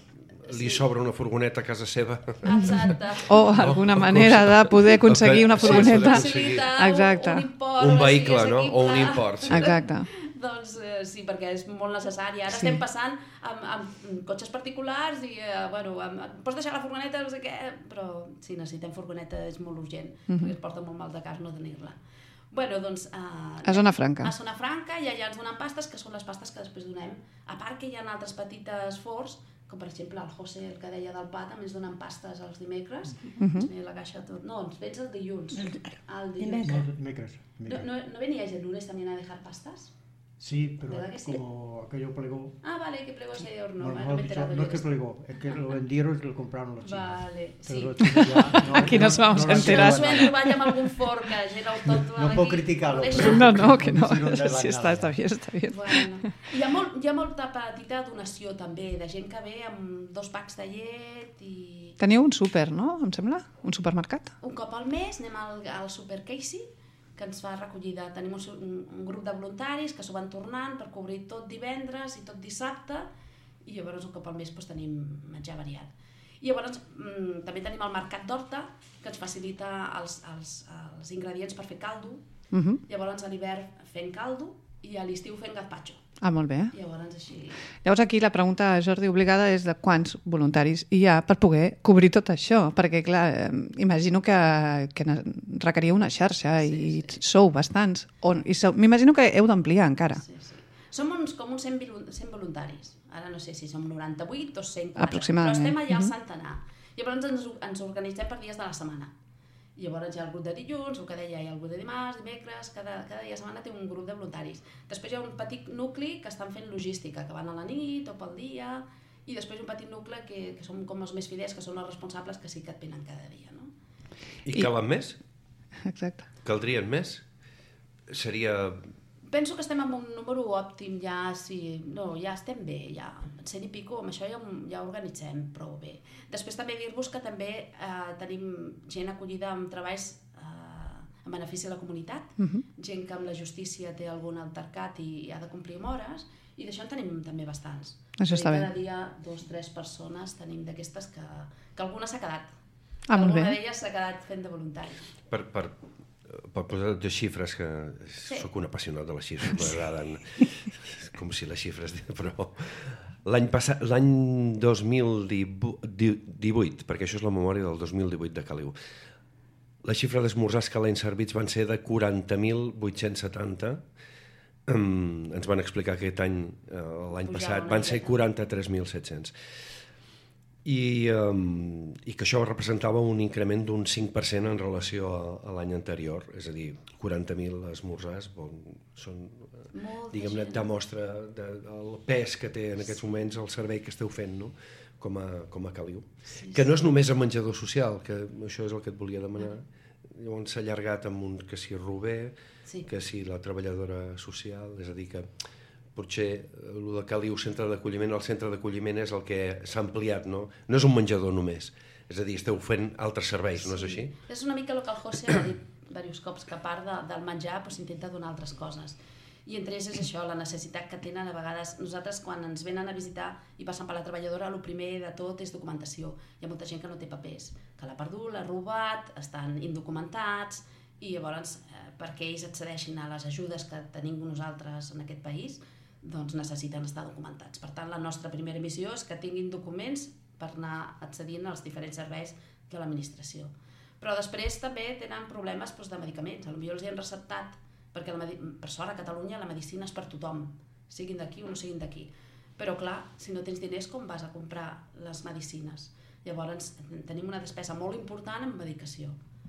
li sobra una furgoneta a casa seva... Exacte. O alguna manera de poder aconseguir una furgoneta. Sí, exacte. Un, un, import, un vehicle, no? O un import. Sí. Exacte. Doncs eh, sí, perquè és molt necessari. Ara sí. estem passant amb, amb cotxes particulars i, eh, bueno, amb, pots deixar la furgoneta, no sé què, però sí, necessitem furgoneta, és molt urgent, uh-huh. perquè es porta molt mal de cas no tenir-la. Bueno, doncs... Eh, a Zona Franca. A Zona Franca i allà ens donen pastes, que són les pastes que després donem. A part que hi ha altres petites forns, com per exemple el José, el que deia del pa, també ens donen pastes els dimecres. Uh-huh. Ens venia la caixa tot. No, ens vens el dilluns. El, el dilluns. No, dimecres. No, no, ¿No veníais el lunes también a dejar pastas? Sí, pero sí? como aquello plegó... Ah, vale, que plegó ese horno. No, no, no, dicho, no es que plegó, es que lo vendieron y lo compraron los chinos. Vale, sí. Los chinos ya, no, aquí nos vamos no, a enterar. No ens trobar amb algun forn que gent autòctona. No puc criticar-lo. No, no, que no. Sí, està, està bé, està bé. Bueno, hi, ha molt, hi ha molta petita donació també, de gent que ve amb dos packs de llet i... Teniu un súper, no? Em sembla? Un supermercat? Un cop al mes anem al, al Super Casey, que ens fa recollida. Tenim un, un, un grup de voluntaris que s'ho van tornant per cobrir tot divendres i tot dissabte, i llavors un cop al mes doncs, tenim menjar variat. I llavors mm, també tenim el Mercat d'Horta, que ens facilita els, els, els ingredients per fer caldo. Uh-huh. Llavors a l'hivern fem caldo i a l'estiu fem gazpacho. Ah, molt bé. Llavors, així... Llavors aquí la pregunta, Jordi, obligada és de quants voluntaris hi ha per poder cobrir tot això, perquè clar, imagino que, que requeria una xarxa sí, i sí. Sou bastants. On, i sou, m'imagino que heu d'ampliar encara. Sí, sí. Som uns, com uns cent voluntaris. Ara no sé si som noranta-vuit o cent, aproximadament. Però estem allà al centenar. Llavors ens, ens organitzem per dies de la setmana. I llavors hi ha el grup de dilluns, el que deia, hi ha el grup de dimarts, dimecres, cada, cada dia de setmana té un grup de voluntaris. Després hi ha un petit nucli que estan fent logística, que van a la nit o pel dia, i després un petit nucli que, que són com els més fidels, que són els responsables que sí que et venen cada dia, no? I calen més? Exacte. Caldrien més? Seria... Penso que estem amb un número òptim ja, sí, no, ja estem bé, ja, cent i pico, amb això ja, ja organitzem prou bé. Després també dir-vos que també eh, tenim gent acollida amb treballs eh, en benefici de la comunitat, uh-huh. gent que amb la justícia té algun altercat i, i ha de complir amb hores, i d'això en tenim també bastants. Això està bé. Cada dia dos, tres persones tenim d'aquestes que, que alguna s'ha quedat. Ah, molt alguna bé. d'elles s'ha quedat fent de voluntari. Per, per, per posar de xifres, que Sí. sóc un apassionat de les xifres, m'agraden, com si les xifres... Però l'any passat, l'any dos mil divuit, perquè això és la memòria del dos mil divuit de Caliu, la xifra d'esmorzars que l'any servits van ser de quaranta mil vuit-cents setanta. Um, ens van explicar aquest any, uh, l'any Pujava passat, una van ser miqueta. quaranta-tres mil set-cents. I, um, I que això representava un increment d'un cinc per cent en relació a, a l'any anterior. És a dir, quaranta mil esmorzars bon, són, Molta diguem-ne, gent. demostra de, el pes que té en aquests moments el servei que esteu fent, no? com, a, com a Caliu. Sí, Que no és només el menjador social, que això és el que et volia demanar. Llavors s'ha allargat amb un que si Rober, Sí. que si la treballadora social, és a dir que potser el de Caliu, centre d'acolliment, el centre d'acolliment és el que s'ha ampliat, no? No és un menjador només, és a dir, esteu fent altres serveis, no és així? És una mica el que el José ha dit diversos cops, que a part de, del menjar pues, s'intenta donar altres coses. I entre ells és això, la necessitat que tenen a vegades. Nosaltres, quan ens venen a visitar i passen per la treballadora, el primer de tot és documentació. Hi ha molta gent que no té papers, que l'ha perdut, l'ha robat, estan indocumentats, i llavors, eh, perquè ells accedeixin a les ajudes que tenim nosaltres en aquest país, doncs necessiten estar documentats. Per tant, la nostra primera missió és que tinguin documents per anar accedint als diferents serveis de l'administració. Però després també tenen problemes doncs, de medicaments. Potser els hi han receptat, perquè la, per sort a Catalunya la medicina és per tothom, siguin d'aquí o no siguin d'aquí. Però clar, si no tens diners, com vas a comprar les medicines? Llavors tenim una despesa molt important en medicació.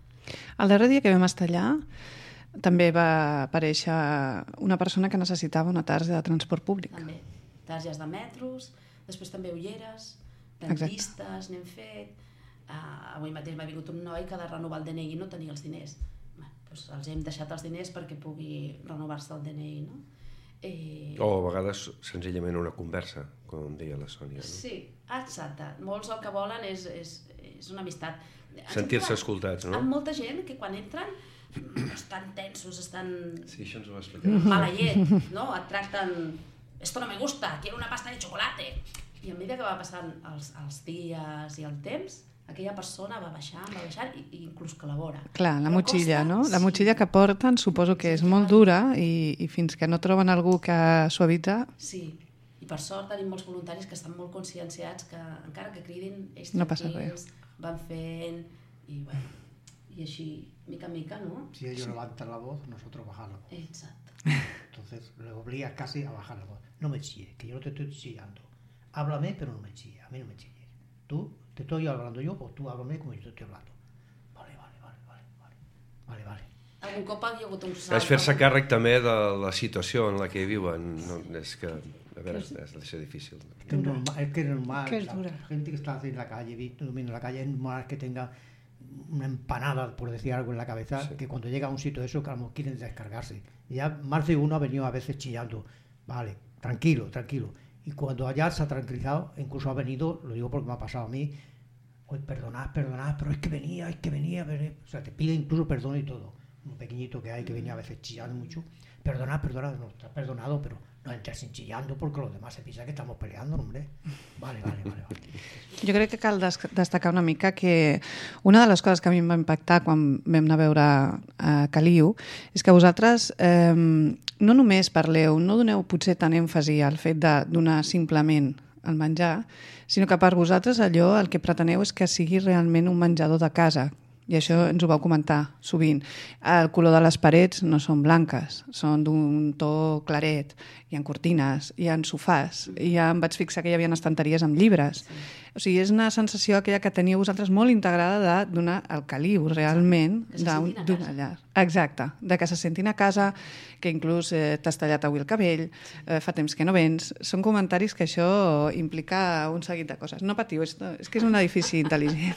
El darrer dia que vam estar allà també va aparèixer una persona que necessitava una tarja de transport públic. També. Targes de metros, després també ulleres, dentistes, n'hem fet. Uh, avui mateix m'ha vingut un noi que ha de renovar el D N I i no tenia els diners. Bé, doncs els hem deixat els diners perquè pugui renovar-se el D N I, no? Eh... O a vegades senzillament una conversa, com deia la Sònia, no? Sí, exacte. Molts el que volen és, és, és una amistat. Sentir-se escoltats, no? Amb molta gent que quan entren estan tensos, estan Sí, això ens ho va explicar. mala llet, no? Et tracten, esto no me gusta, quiero una pasta de chocolate. I a mesura que va passant els, els dies i el temps, aquella persona va baixant, va baixant i, i inclús col·labora. Clar, la Però motxilla, costa, no? La sí. motxilla que porten suposo que és molt dura i, i fins que no troben algú que suavitza... Sí, i per sort tenim molts voluntaris que estan molt conscienciats que encara que cridin, ells No passa tranquils, van fent i bueno, y així, mica en mica, ¿no? Si ellos levantan la voz, nosotros bajar la voz. Exacto. Entonces le obligas casi a bajar la voz. No me chilles, que yo no te estoy chillando. Háblame, pero no me chilles. A mí no me chilles. Tú, te estoy hablando yo, pues tú háblame como yo te estoy hablando. Vale, vale, vale, vale, vale. Vale, vale. Algun cop hi ha hagut un salt. És fer-se càrrec també de la situació en la que viuen. No, és que, a veure, és de ser difícil. Es que es normal, es que es normal Que es la, dura. la gente que está así en la calle, vi- durmiendo en la calle, es normal que tenga una empanada, por decir algo, en la cabeza, Sí. que cuando llega a un sitio de eso, que a lo mejor quieren descargarse. Y ya más de uno ha venido a veces chillando, vale, tranquilo, tranquilo. Y cuando allá se ha tranquilizado, incluso ha venido, lo digo porque me ha pasado a mí, oye, perdonad, perdonad, pero es que venía, es que venía, venía. O sea, te pide incluso perdón y todo. Un pequeñito que hay que venía a veces chillando mucho. Perdonad, perdonad, no, está perdonado, pero no entres sin chillando porque los demás se piensan que estamos peleando, hombre. Vale, vale, vale, vale. Jo crec que cal des destacar una mica que una de les coses que a mi em va impactar quan vam anar a veure a Caliu és que vosaltres eh, no només parleu, no doneu potser tant èmfasi al fet de donar simplement el menjar, sinó que per vosaltres allò el que preteneu és que sigui realment un menjador de casa, i això ens ho vau comentar sovint. El color de les parets no són blanques, són d'un to claret, hi ha cortines, hi ha sofàs, i ja em vaig fixar que hi havia estanteries amb llibres. O sigui, és una sensació aquella que teniu vosaltres molt integrada de donar el caliu realment Que se d'un- sentin a d'una casa. llar. Exacte, de que se sentin a casa, que inclús eh, t'has tallat avui el cabell, eh, fa temps que no vens. Són comentaris que això implica un seguit de coses. No patiu, és, és que és un edifici intel·ligent.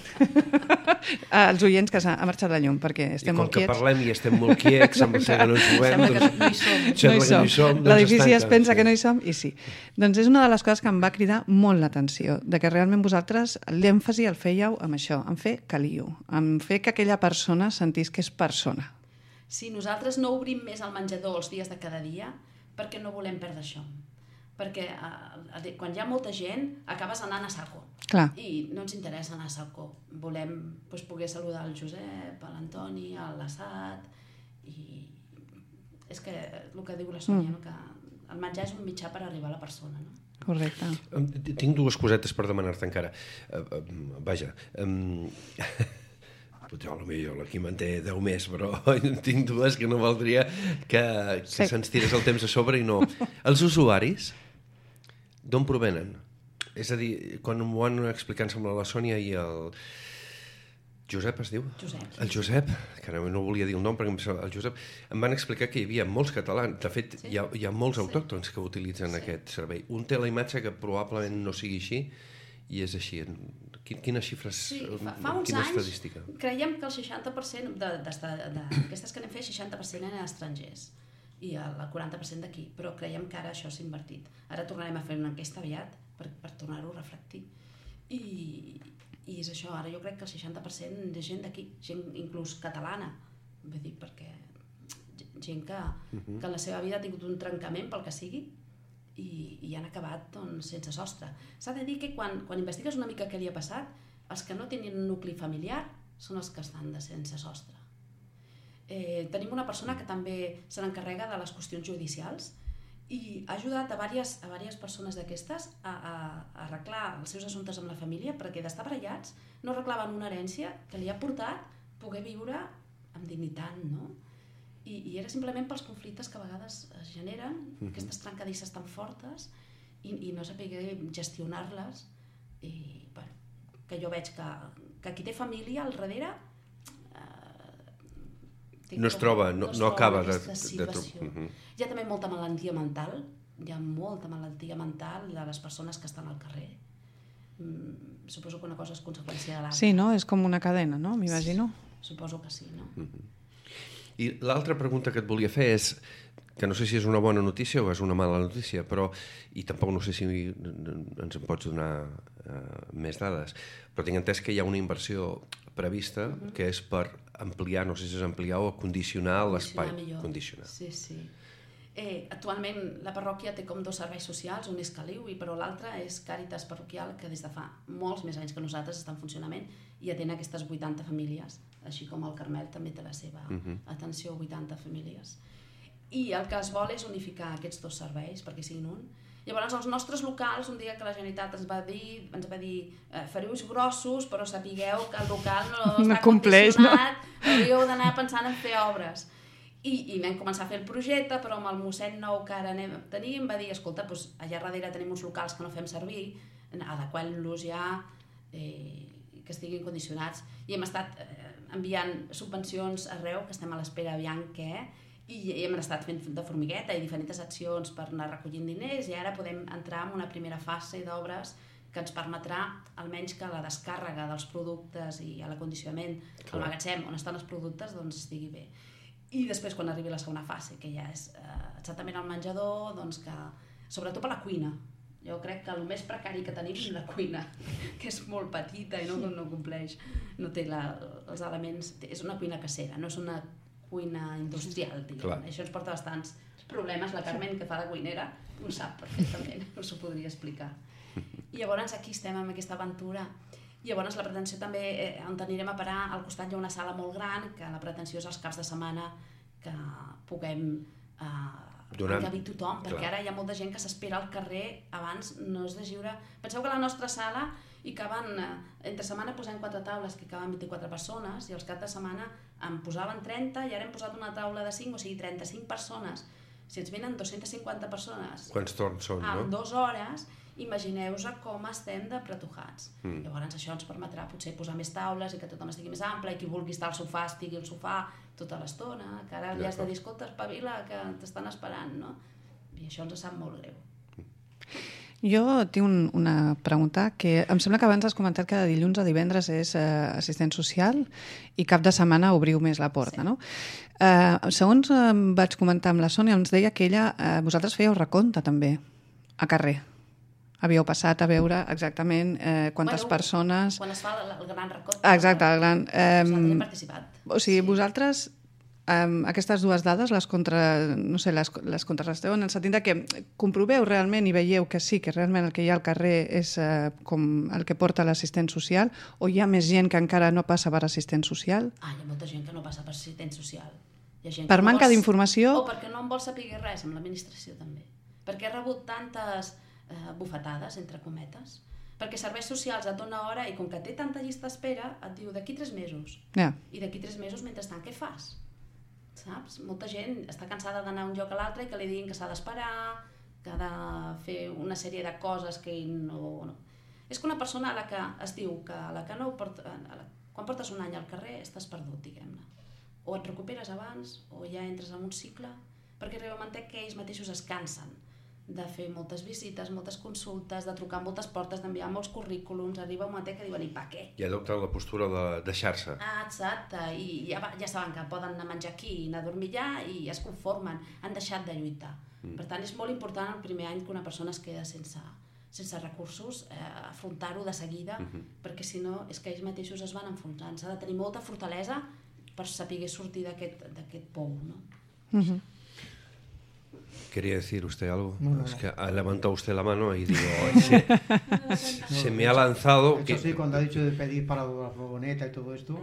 Els oients que s'ha ha marxat la llum, perquè I estem com molt que quiets. parlem i estem molt quiets, sembla ser que no ens movem, Sembla que doncs... no hi som. No Sembla hi que no hi som, doncs L'edifici es es tanca, pensa sí. que no hi som i sí. Doncs és una de les coses que em va cridar molt l'atenció, de que realment vosaltres l'èmfasi el fèieu amb això, en fer caliu, en fer que aquella persona sentís que és persona. Si nosaltres no obrim més el menjador els dies de cada dia, perquè no volem perdre això. perquè eh, quan hi ha molta gent acabes anant a saco. Clar. I no ens interessa anar a saco. Volem doncs, poder saludar el Josep, l'Antoni, l'Assad, i és que el que diu la Sònia, mm. no? Que el menjar és un mitjà per arribar a la persona, no? Correcte. Tinc dues cosetes per demanar-te encara. Uh, uh, vaja, um, potser potser aquí me'n té deu més, però tinc dues que no valdria que, que sí. se'ns tirés el temps a sobre i no. Els usuaris, d'on provenen? És a dir, quan m'ho van explicar, em sembla, la Sònia i el Josep, es diu? Josep. El Josep, que no, no volia dir el nom, perquè el Josep em van explicar que hi havia molts catalans. De fet, sí. hi, ha, hi ha molts autòctons sí. que utilitzen sí. aquest servei. Un té la imatge que probablement no sigui així, i és així. Quines xifres, sí, fa, fa uns quina anys estadística? Creiem que el seixanta per cent d'aquestes que anem fer, seixanta per cent eren estrangers i el quaranta per cent d'aquí, però creiem que ara això s'ha invertit. Ara tornarem a fer una enquesta aviat per, per tornar-ho a reflectir. I, I és això, ara jo crec que el seixanta per cent de gent d'aquí, gent inclús catalana, vull dir, perquè gent que, uh-huh. que en la seva vida ha tingut un trencament pel que sigui, i, i han acabat doncs, sense sostre. S'ha de dir que quan, quan investigues una mica què li ha passat, els que no tenen un nucli familiar són els que estan de sense sostre. Eh, tenim una persona que també se n'encarrega de les qüestions judicials i ha ajudat a diverses, a diverses persones d'aquestes a, a, a arreglar els seus assumptes amb la família, perquè d'estar barallats no arreglaven una herència que li ha portat poder viure amb dignitat, no? I, i era simplement pels conflictes que a vegades es generen, uh-huh. aquestes trencadisses tan fortes, i, i no saber gestionar-les, i bueno, que jo veig que, que qui té família al darrere eh, no es troba, no, no, no acaba de, de, de trobar. Uh-huh. Hi ha també molta malaltia mental, hi ha molta malaltia mental de les persones que estan al carrer. Mm, suposo que una cosa és conseqüència de l'altra. Sí, no? És com una cadena, no? M'imagino. Sí, suposo que sí, no? Uh-huh. I l'altra pregunta que et volia fer és, que no sé si és una bona notícia o és una mala notícia, però, i tampoc no sé si ens en pots donar uh, més dades, però tinc entès que hi ha una inversió prevista uh-huh. que és per ampliar, no sé si és ampliar o condicionar l'espai. Condicionar. Sí, sí. Eh, actualment la parròquia té com dos serveis socials, un és Caliu, i però l'altre és Càritas Parroquial, que des de fa molts més anys que nosaltres està en funcionament i atén aquestes vuitanta famílies, així com el Carmel també té la seva uh-huh. atenció a vuitanta famílies. I el que es vol és unificar aquests dos serveis perquè siguin un. Llavors els nostres locals, un dia que la Generalitat ens va dir, ens va dir eh, fariu-vos grossos, però sapigueu que el local no, no està compleix, condicionat, no? Hauríeu d'anar pensant en fer obres. I, i vam començar a fer el projecte, però amb el mossèn nou que ara anem, tenim, va dir, escolta, doncs, allà darrere tenim uns locals que no fem servir, adequant-los ja, eh, que estiguin condicionats. I hem estat eh, enviant subvencions arreu, que estem a l'espera aviam què, i, i hem estat fent de formigueta i diferents accions per anar recollint diners, i ara podem entrar en una primera fase d'obres que ens permetrà almenys que la descàrrega dels productes i l'acondicionament al magatzem on estan els productes doncs estigui bé. I després, quan arribi la segona fase, que ja és eh, exactament al menjador, doncs que, sobretot per la cuina. Jo crec que el més precari que tenim és la cuina, que és molt petita i no, no compleix, no té la, els elements... És una cuina casera, no és una cuina industrial, diguem. Això ens porta bastants problemes. La Carmen, que fa de cuinera, ho sap perfectament, us ho podria explicar. I llavors aquí estem amb aquesta aventura. I llavors la pretensió també, eh, on anirem a parar, al costat hi ha una sala molt gran, que la pretensió és els caps de setmana que puguem eh, encabir tothom, perquè clar. Ara hi ha molta gent que s'espera al carrer abans, no és de lliure. Penseu que la nostra sala hi caben, eh, entre setmana posem quatre taules que caben vint-i-quatre persones, i els caps de setmana en posaven trenta i ara hem posat una taula de cinc, o sigui trenta-cinc persones. Si ens venen dos-centes cinquanta persones quants torns són, no? En dues hores, imagineu-vos com estem de pretujats. Mm. Llavors això ens permetrà potser posar més taules i que tothom estigui més ample, i qui vulgui estar al sofà estigui al sofà tota l'estona, que ara li has de dir, escolta, espavila, que t'estan esperant, no? I això ens sap molt greu. Jo tinc un, una pregunta que em sembla que abans has comentat que de dilluns a divendres és eh, assistent social i cap de setmana obriu més la porta, sí. No? Eh, segons eh, vaig comentar amb la Sònia, ens deia que ella, eh, vosaltres fèieu recompte també, a carrer. Havíeu passat a veure exactament eh, quantes bueno, persones... Quan es fa el, el gran recompte... Exacte, el gran... Eh, nosaltres hem participat. O sigui, sí. Vosaltres um, aquestes dues dades les, contra, no sé, les, les contrarresteu en el sentit de que comproveu realment i veieu que sí, que realment el que hi ha al carrer és uh, com el que porta l'assistent social, o hi ha més gent que encara no passa per assistent social? Ah, hi ha molta gent que no passa per assistent social. Hi ha gent Per que no manca vol... d'informació? O perquè no en vol saber res amb l'administració també. Perquè he rebut tantes eh, bufetades, entre cometes, perquè serveis socials et dona hora i com que té tanta llista d'espera et diu d'aquí tres mesos. Yeah. I d'aquí tres mesos, mentrestant, què fas? Saps? Molta gent està cansada d'anar d'un lloc a l'altre i que li diguin que s'ha d'esperar, que ha de fer una sèrie de coses que no, no. És que una persona a la que es diu que a la que no porta, a la, quan portes un any al carrer estàs perdut, diguem-ne. O et recuperes abans o ja entres en un cicle, perquè arriba un moment que ells mateixos es cansen de fer moltes visites, moltes consultes, de trucar a moltes portes, d'enviar molts currículums, arriba un moment que diuen, i pa què? I adopten la postura de deixar-se. Ah, exacte, i ja, ja saben que poden anar a menjar aquí i anar a dormir allà i es conformen, han deixat de lluitar. Mm. Per tant, és molt important el primer any que una persona es queda sense, sense recursos, eh, afrontar-ho de seguida, mm-hmm. perquè si no és que ells mateixos es van enfonsant. S'ha de tenir molta fortalesa per saber sortir d'aquest pou, no? Mm-hmm. ¿Quería decir usted algo? No, no, es no. que ha levantado usted la mano y digo, se, se me ha lanzado... Eso que... sí, cuando ha dicho de pedir para la furgoneta y todo esto.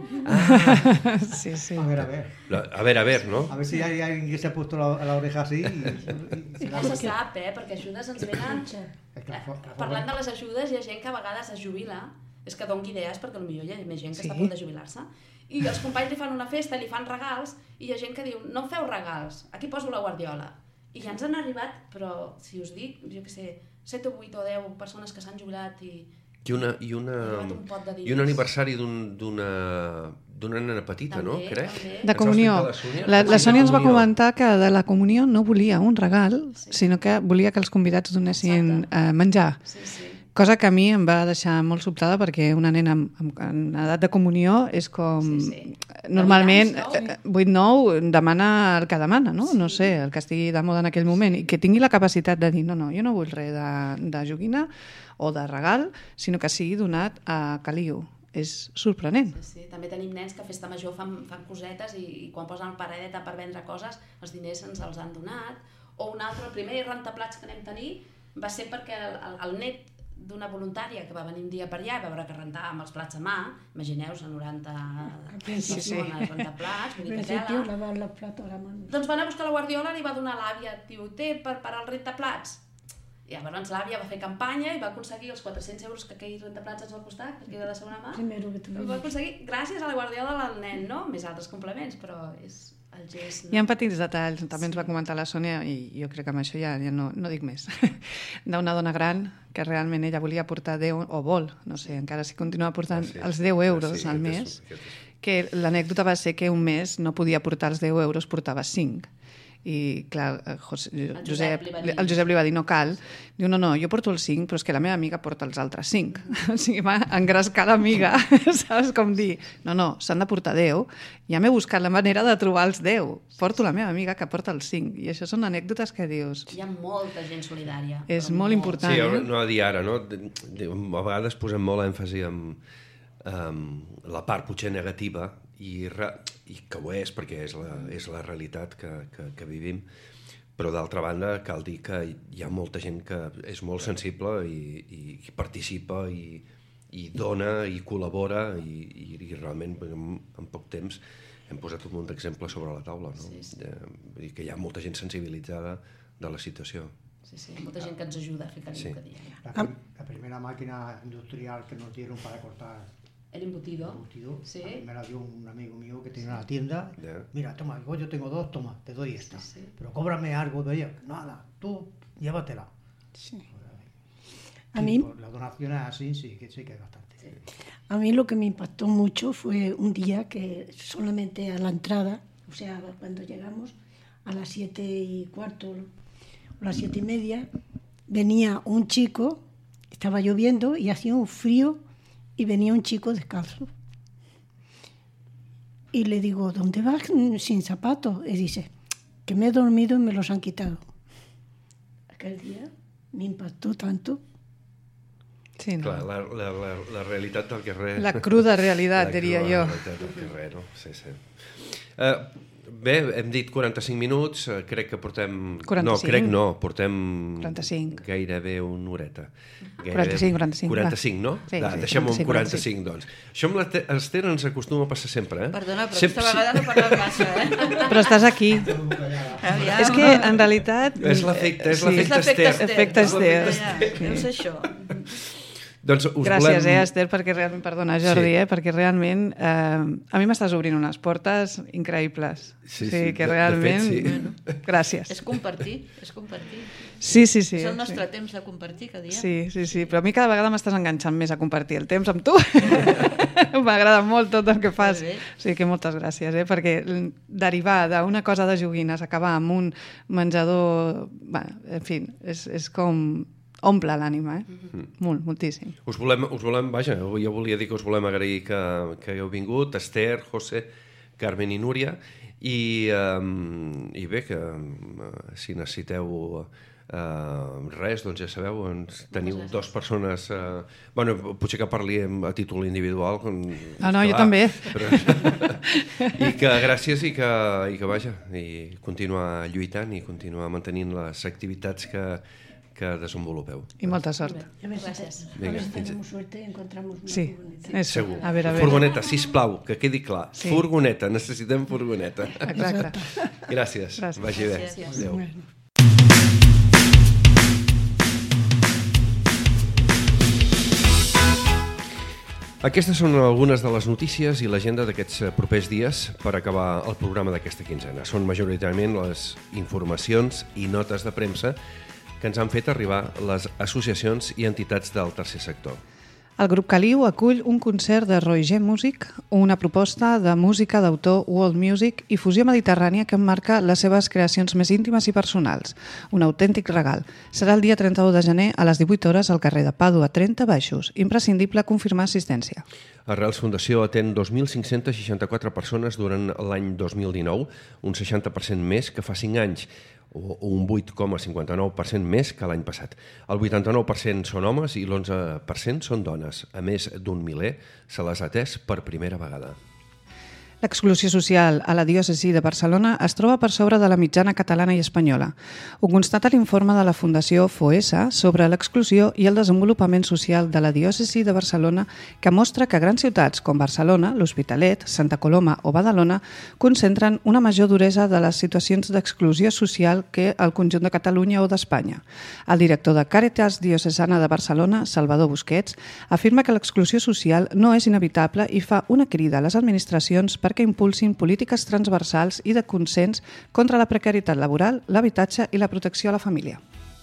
Sí, sí. A ver, a ver. A ver, a ver, ¿no? A ver si hay alguien que se ha puesto la, la oreja así. Y, y se Ja la... se sap, eh? Perquè ajudes ens venen... Es que la fo- la Parlant de furgoneta- les ajudes, hi ha gent que a vegades es jubila, és que doni idees perquè potser hi ha més gent que Sí. està a punt de jubilar-se, i els companys li fan una festa, li fan regals, i hi ha gent que diu, no em feu regals, aquí poso la guardiola. I ja ens han arribat, però si us dic, jo què sé, set o vuit o deu persones que s'han jubilat i... I, una, i, una, Un pot de diners. i un aniversari d'un- d'una d'una nena petita, També, no? Crec. també. De comunió. Ens va explicar La, la Sí, Sònia de ens va comunió. comentar que de la comunió no volia un regal, Sí. sinó que volia que els convidats donessin eh, menjar. Sí, sí. Cosa que a mi em va deixar molt sobtada perquè una nena en, en, en edat de comunió és com... Sí, sí. Normalment, De vuit nou demana el que demana, no? No sé, el que estigui de moda en aquell moment. I que tingui la capacitat de dir, no, no, jo no vull res de, de joguina o de regal, sinó que sigui donat a caliu. És sorprenent. Sí, sí. També tenim nens que a festa major fan, fan cosetes i, i quan posen el paradeta per vendre coses, els diners ens els han donat. O un altre, el primer rentaplats que anem a tenir va ser perquè el, el, el net d'una voluntària que va venir un dia per allà i va veure que rentàvem els plats a mà, imagineu-vos a noranta principi. persones rentaplats, vull Al dir que principio tela. lavar los platos a la mano. Doncs van a buscar la guardiola i li va donar a l'àvia, diu, té per parar el rentaplats. I llavors l'àvia va fer campanya i va aconseguir els quatre-cents euros que aquell rentaplats ens va costar, perquè era de segona mà. Primero que Ho va aconseguir gràcies a la guardiola del nen, no? Més altres complements, però és el gest... Hi ha petits detalls, també ens va comentar la Sònia, i jo crec que amb això ja, ja no, no dic més, d'una dona gran que realment ella volia portar deu, o vol, no sé, encara si continua portant Ah, sí. els deu euros Ah, sí, al aquest mes, és- aquest és- que l'anècdota va ser que un mes no podia portar els deu euros, portava cinc. I clar, eh, José, Josep Josep, li va dir- el Josep li va dir no cal, diu no, no, jo porto els cinc però és que la meva amiga porta els altres cinc. O sigui, va engrescar l'amiga, saps com dir, no, no, s'han de portar deu, ja m'he buscat la manera de trobar els deu, porto la meva amiga que porta els cinc, i això són anècdotes que dius, Hi ha molta gent solidària. és però molt molta. important. Sí, eh? no a dir ara, no? De- de- A vegades posem molt èmfasi en, en la part potser negativa i, re, i que ho és perquè és la, és la realitat que, que, que vivim, però d'altra banda cal dir que hi ha molta gent que és molt sensible i, i, i participa i, i dona i col·labora i, i, i realment en, en poc temps hem posat un munt d'exemples sobre la taula, no? Sí, sí. Eh, vull dir que hi ha molta gent sensibilitzada de la situació. Sí, sí, molta gent que ens ajuda a fer caliu Sí. que diem. La, prim- la primera máquina industrial que nos dieron para cortar El embutido. embutido, Sí. a mí me la dio un amigo mío que tenía una tienda. Ya. Mira, toma, digo, yo tengo dos, toma, te doy esta. Sí, sí. Pero cóbrame algo de ella. Nada, tú llévatela. Sí. A A mí, Por las donaciones así sí que sí que es bastante. a mí lo que me impactó mucho fue un día que solamente a la entrada, o sea, cuando llegamos a las siete y cuarto o las siete y media, venía un chico, estaba lloviendo y hacía un frío y venía un chico descalzo. Y le digo, ¿dónde vas sin zapatos? Y dice, que me he dormido y me los han quitado. Aquel día me impactó tanto. Sí, no? Clar, la, la, la, la realitat del carrer... La cruda realitat, La diria cruda jo. realitat del carrer, no? Sí, sí. Uh, Bé, hem dit quaranta-cinc minuts, crec que portem... quaranta-cinc. No, crec no, portem quaranta-cinc. Gairebé una horeta. Gairebé... quaranta-cinc, quaranta-cinc. quaranta-cinc, no? Sí, da, sí, deixem un quaranta-cinc, quaranta-cinc, doncs. Això amb l'Ester ens acostuma a passar sempre, eh? Perdona, però Sempre... aquesta vegada no parles massa, eh? Però estàs aquí. Aviam. És que, en realitat... És l'efecte, és Sí. l'efecte És l'efecte Ester. Efecte Ester. Ja, deu ser això. Doncs us Gràcies, volem... eh, Esther, perquè realment, perdona, Jordi, Sí. eh, perquè realment eh, a mi m'estàs obrint unes portes increïbles. Sí, Sí, sí, que de- de realment... fet, sí. Gràcies. És compartir, és compartir. Sí, sí, sí. És el nostre sí. temps de compartir, que diem. Sí, sí, sí, però a mi cada vegada m'estàs enganxant més a compartir el temps amb tu. M'agrada molt tot el que fas. Molt bé. O sigui que moltes gràcies, eh? Perquè derivar d'una cosa de joguines, acabar amb un menjador... Bueno, en fi, és, és com... omple l'ànima, eh? Mm-hmm. Molt, moltíssim. Us volem, us volem, vaja, jo volia dir que us volem agrair que, que hagueu vingut, Esther, José, Carmen i Núria, i, um, i bé, que um, si necessiteu uh, res, doncs ja sabeu, ens teniu dues persones... Uh, bueno, potser que parli a títol individual. Com, Ah, no, jo clar, també. Però, I que gràcies i que, i que vaja, i continuar lluitant i continuar mantenint les activitats que, que desenvolupeu. I molta sort. A ver, Gracias. a Venga, ver si fins- tenemos suerte y encontramos una Sí, furgoneta. eso. Segur. A veure, a veure. Furgoneta, sisplau, que quedi clar. Sí. Furgoneta, necessitem furgoneta. Exacte. Gràcies. Gràcies. Vagi bé. Gràcies. Adéu. Bueno. Aquestes són algunes de les notícies i l'agenda d'aquests eh, propers dies per acabar el programa d'aquesta quinzena. Són majoritàriament les informacions i notes de premsa que ens han fet arribar les associacions i entitats del tercer sector. El grup Caliu acull un concert de Roy G Music, una proposta de música d'autor world music i fusió mediterrània que emmarca les seves creacions més íntimes i personals. Un autèntic regal. Serà el dia trenta-u de gener a les divuit hores al carrer de Pàdua trenta Baixos. Imprescindible confirmar assistència. Arrels Fundació atén dos mil cinc-cents seixanta-quatre persones durant l'any dos mil dinou, un seixanta per cent més que fa cinc anys, o un vuit coma cinquanta-nou per cent més que l'any passat. El vuitanta-nou per cent són homes i l'onze per cent són dones. A més d'un miler se les ha atès per primera vegada. L'exclusió social a la diòcesi de Barcelona es troba per sobre de la mitjana catalana i espanyola. Ho constata l'informe de la Fundació FOESA sobre l'exclusió i el desenvolupament social de la diòcesi de Barcelona, que mostra que grans ciutats com Barcelona, l'Hospitalet, Santa Coloma o Badalona concentren una major duresa de les situacions d'exclusió social que el conjunt de Catalunya o d'Espanya. El director de Càritas Diocesana de Barcelona, Salvador Busquets, afirma que l'exclusió social no és inevitable i fa una crida a les administracions perquè impulsin polítiques transversals i de consens contra la precarietat laboral, l'habitatge i la protecció a la família.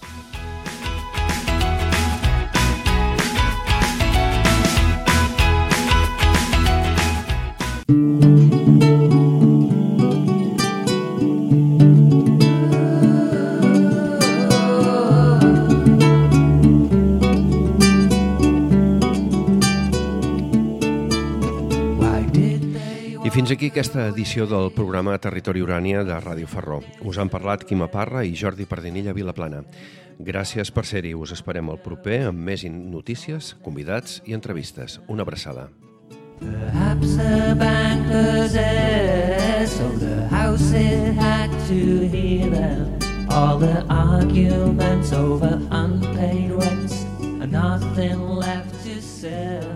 Fins aquí aquesta edició del programa Territori Urània de Ràdio Ferró. Us han parlat Quima Parra i Jordi Pardinilla Vilaplana. Gràcies per ser-hi. Us esperem el proper amb més notícies, convidats i entrevistes. Una abraçada. Perhaps the bank possessed of the house it had to hear them. All the arguments over unpaid rents and nothing left to sell.